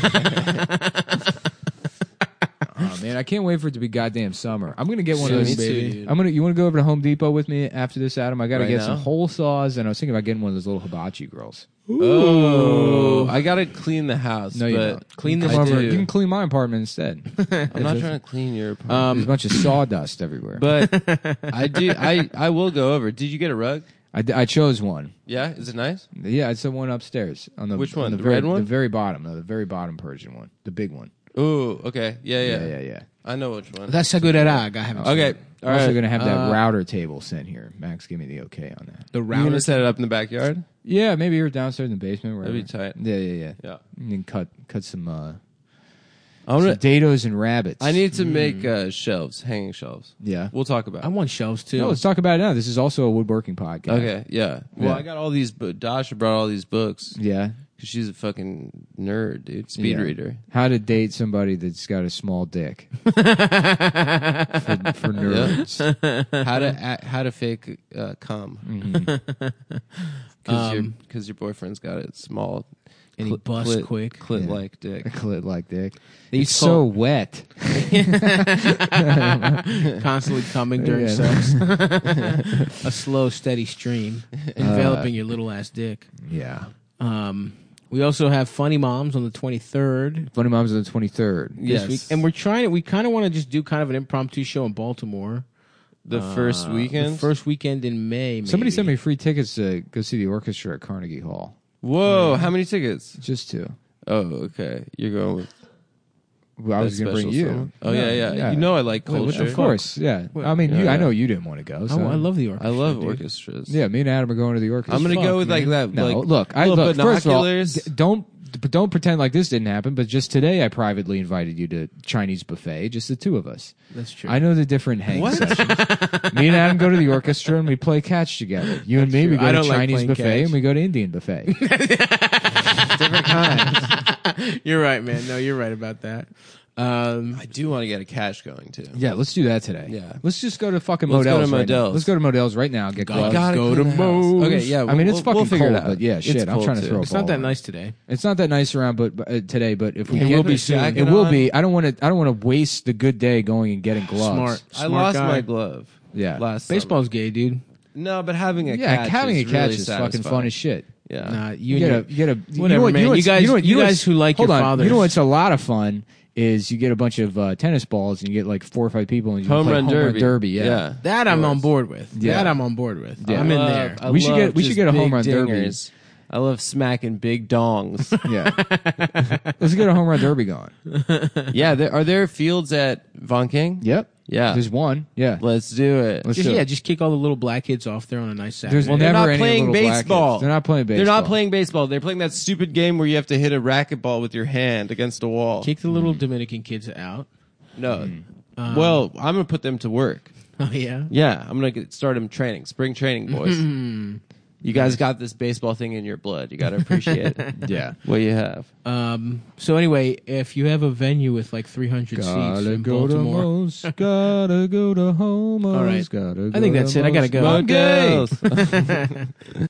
Oh man, I can't wait for it to be goddamn summer. I'm gonna get one Yeah, of me those. too, baby. dude. I'm gonna. You want to go over to Home Depot with me after this, Adam? I gotta Right get now? some hole saws, and I was thinking about getting one of those little hibachi grills. Oh, I gotta clean the house. No, you but don't. Clean You the come over- do. You can clean my apartment instead. I'm not trying to clean your apartment. There's a Um, bunch of sawdust everywhere. But I do. I I will go over. Did you get a rug? I, d- I chose one. Yeah, is it nice? Yeah, it's the one upstairs on the Which on one? The, The very, red one? The very bottom. No, the very bottom Persian one. The big one. Ooh, okay. Yeah, yeah, Yeah, yeah, yeah. I know which one. That's a good rag. I haven't. Okay, seen all I'm also right. gonna have that Uh, router table sent here. Max, give me the okay on that. the You router. gonna set it up in the backyard? Yeah, maybe you're downstairs in the basement. Wherever. That'd be tight. Yeah, yeah, yeah. Yeah. And then cut cut some uh, I'm some gonna, potatoes and rabbits. I need to make uh, shelves, hanging shelves. Yeah. We'll talk about I it. want shelves too. No, let's talk about it now. This is also a woodworking podcast. Okay, yeah. Well, Yeah. I got all these. But Dasha brought all these books Yeah. because she's a fucking nerd, dude. Speed Yeah. reader. How to date somebody that's got a small dick for, for nerds. how to act, how to fake uh, cum Mhm. because your Um, because your boyfriend's got a small and he clit- busts clit- quick. clit Yeah. like dick. A clit like dick. They It's used to so call- wet. constantly coming during Yeah. sex. A slow, steady stream enveloping your little ass dick. Yeah. Um, we also have Funny Moms on the twenty-third Funny Moms on the twenty-third. this Yes. week, and we're trying to. We kind of want to just do kind of an impromptu show in Baltimore. The first Uh, weekend. the first weekend in May. Maybe. Somebody sent me free tickets to go see the orchestra at Carnegie Hall. Whoa! How many tickets? Just two. Oh, okay. You're going with. Well, I was that going to bring special you. someone? Oh No, yeah, yeah, You know I like Wait, what the culture. Of course, yeah. What- I mean, Yeah, you, I yeah. know you didn't want to go. So. Oh, I love the orchestra. I love dude. orchestras. Yeah, me and Adam are going to the orchestra. I'm gonna Fuck, go with like man. that. No, like, look, I little look. First of all, binoculars. d- don't but don't pretend like this didn't happen. But just today, I privately invited you to Chinese buffet, just the two of us. That's true. I know the different hang What? sessions. Me and Adam go to the orchestra and we play catch together. You and me, we true. go I to don't like Chinese playing buffet catch. and we go to Indian buffet. Different kinds. You're right, man. No, you're right about that. Um, I do want to get a cash going too. Yeah, let's do that today. Yeah. let's just go to fucking Let's go Modell's. to right now. Modell's. Let's go to Modell's right now. Get God, gloves. gotta go to clean the house. Moe's. Okay, yeah. I mean, it's we'll, fucking we'll figure cold, it out. but yeah, It's shit. I'm cold, trying to too. throw a it's not that ball. nice today. It's not that nice around, but uh, today. But if we It get, will be a soon. jacket It will on? be. I don't want to. I don't want to waste the good day going and getting gloves. Smart. I Smart lost guy. my glove. Yeah. Last Baseball's gay, dude. summer. No, but having a Yeah, catch having a is catch really is fucking satisfying. fun as shit. Yeah. Nah, You, you, get a. and You get a. you Whatever, know what, man. You, know You what's- guys- You, know what, you know guys what's- who like hold your on. fathers. You know what's a lot of fun is you get a bunch of uh, tennis balls and you get like four or five people and you Home play run home derby. run derby. Yeah. Yeah. that I'm Of on course. board with. Yeah. That I'm on board with. Yeah. I'm in I there. love- I We should love get- we should just get a home big run derby. dingers. I love smacking big dongs. Yeah. Let's get a home run derby going. yeah, there, are there fields at Von King? Yep. Yeah. There's one. Yeah. Let's do it. Let's Just, do yeah, it. just kick all the little black kids off there on a nice Saturday. There's Well, they're never not any playing little black baseball. kids. They're not playing baseball. They're not playing baseball. They're playing that stupid game where you have to hit a racquetball with your hand against a wall. Kick the little Dominican kids out. No. Um, well, I'm going to put them to work. Oh yeah. Yeah, I'm going to start them training. Spring training, boys. You guys got this baseball thing in your blood. You got to appreciate Yeah. what you have. Um. So anyway, if you have a venue with like three hundred seats Gotta in go to Baltimore, Moe's. Gotta go to Homo's. All right. Gotta I think go that's to it. I gotta Moe's. go. I'm gay. Models.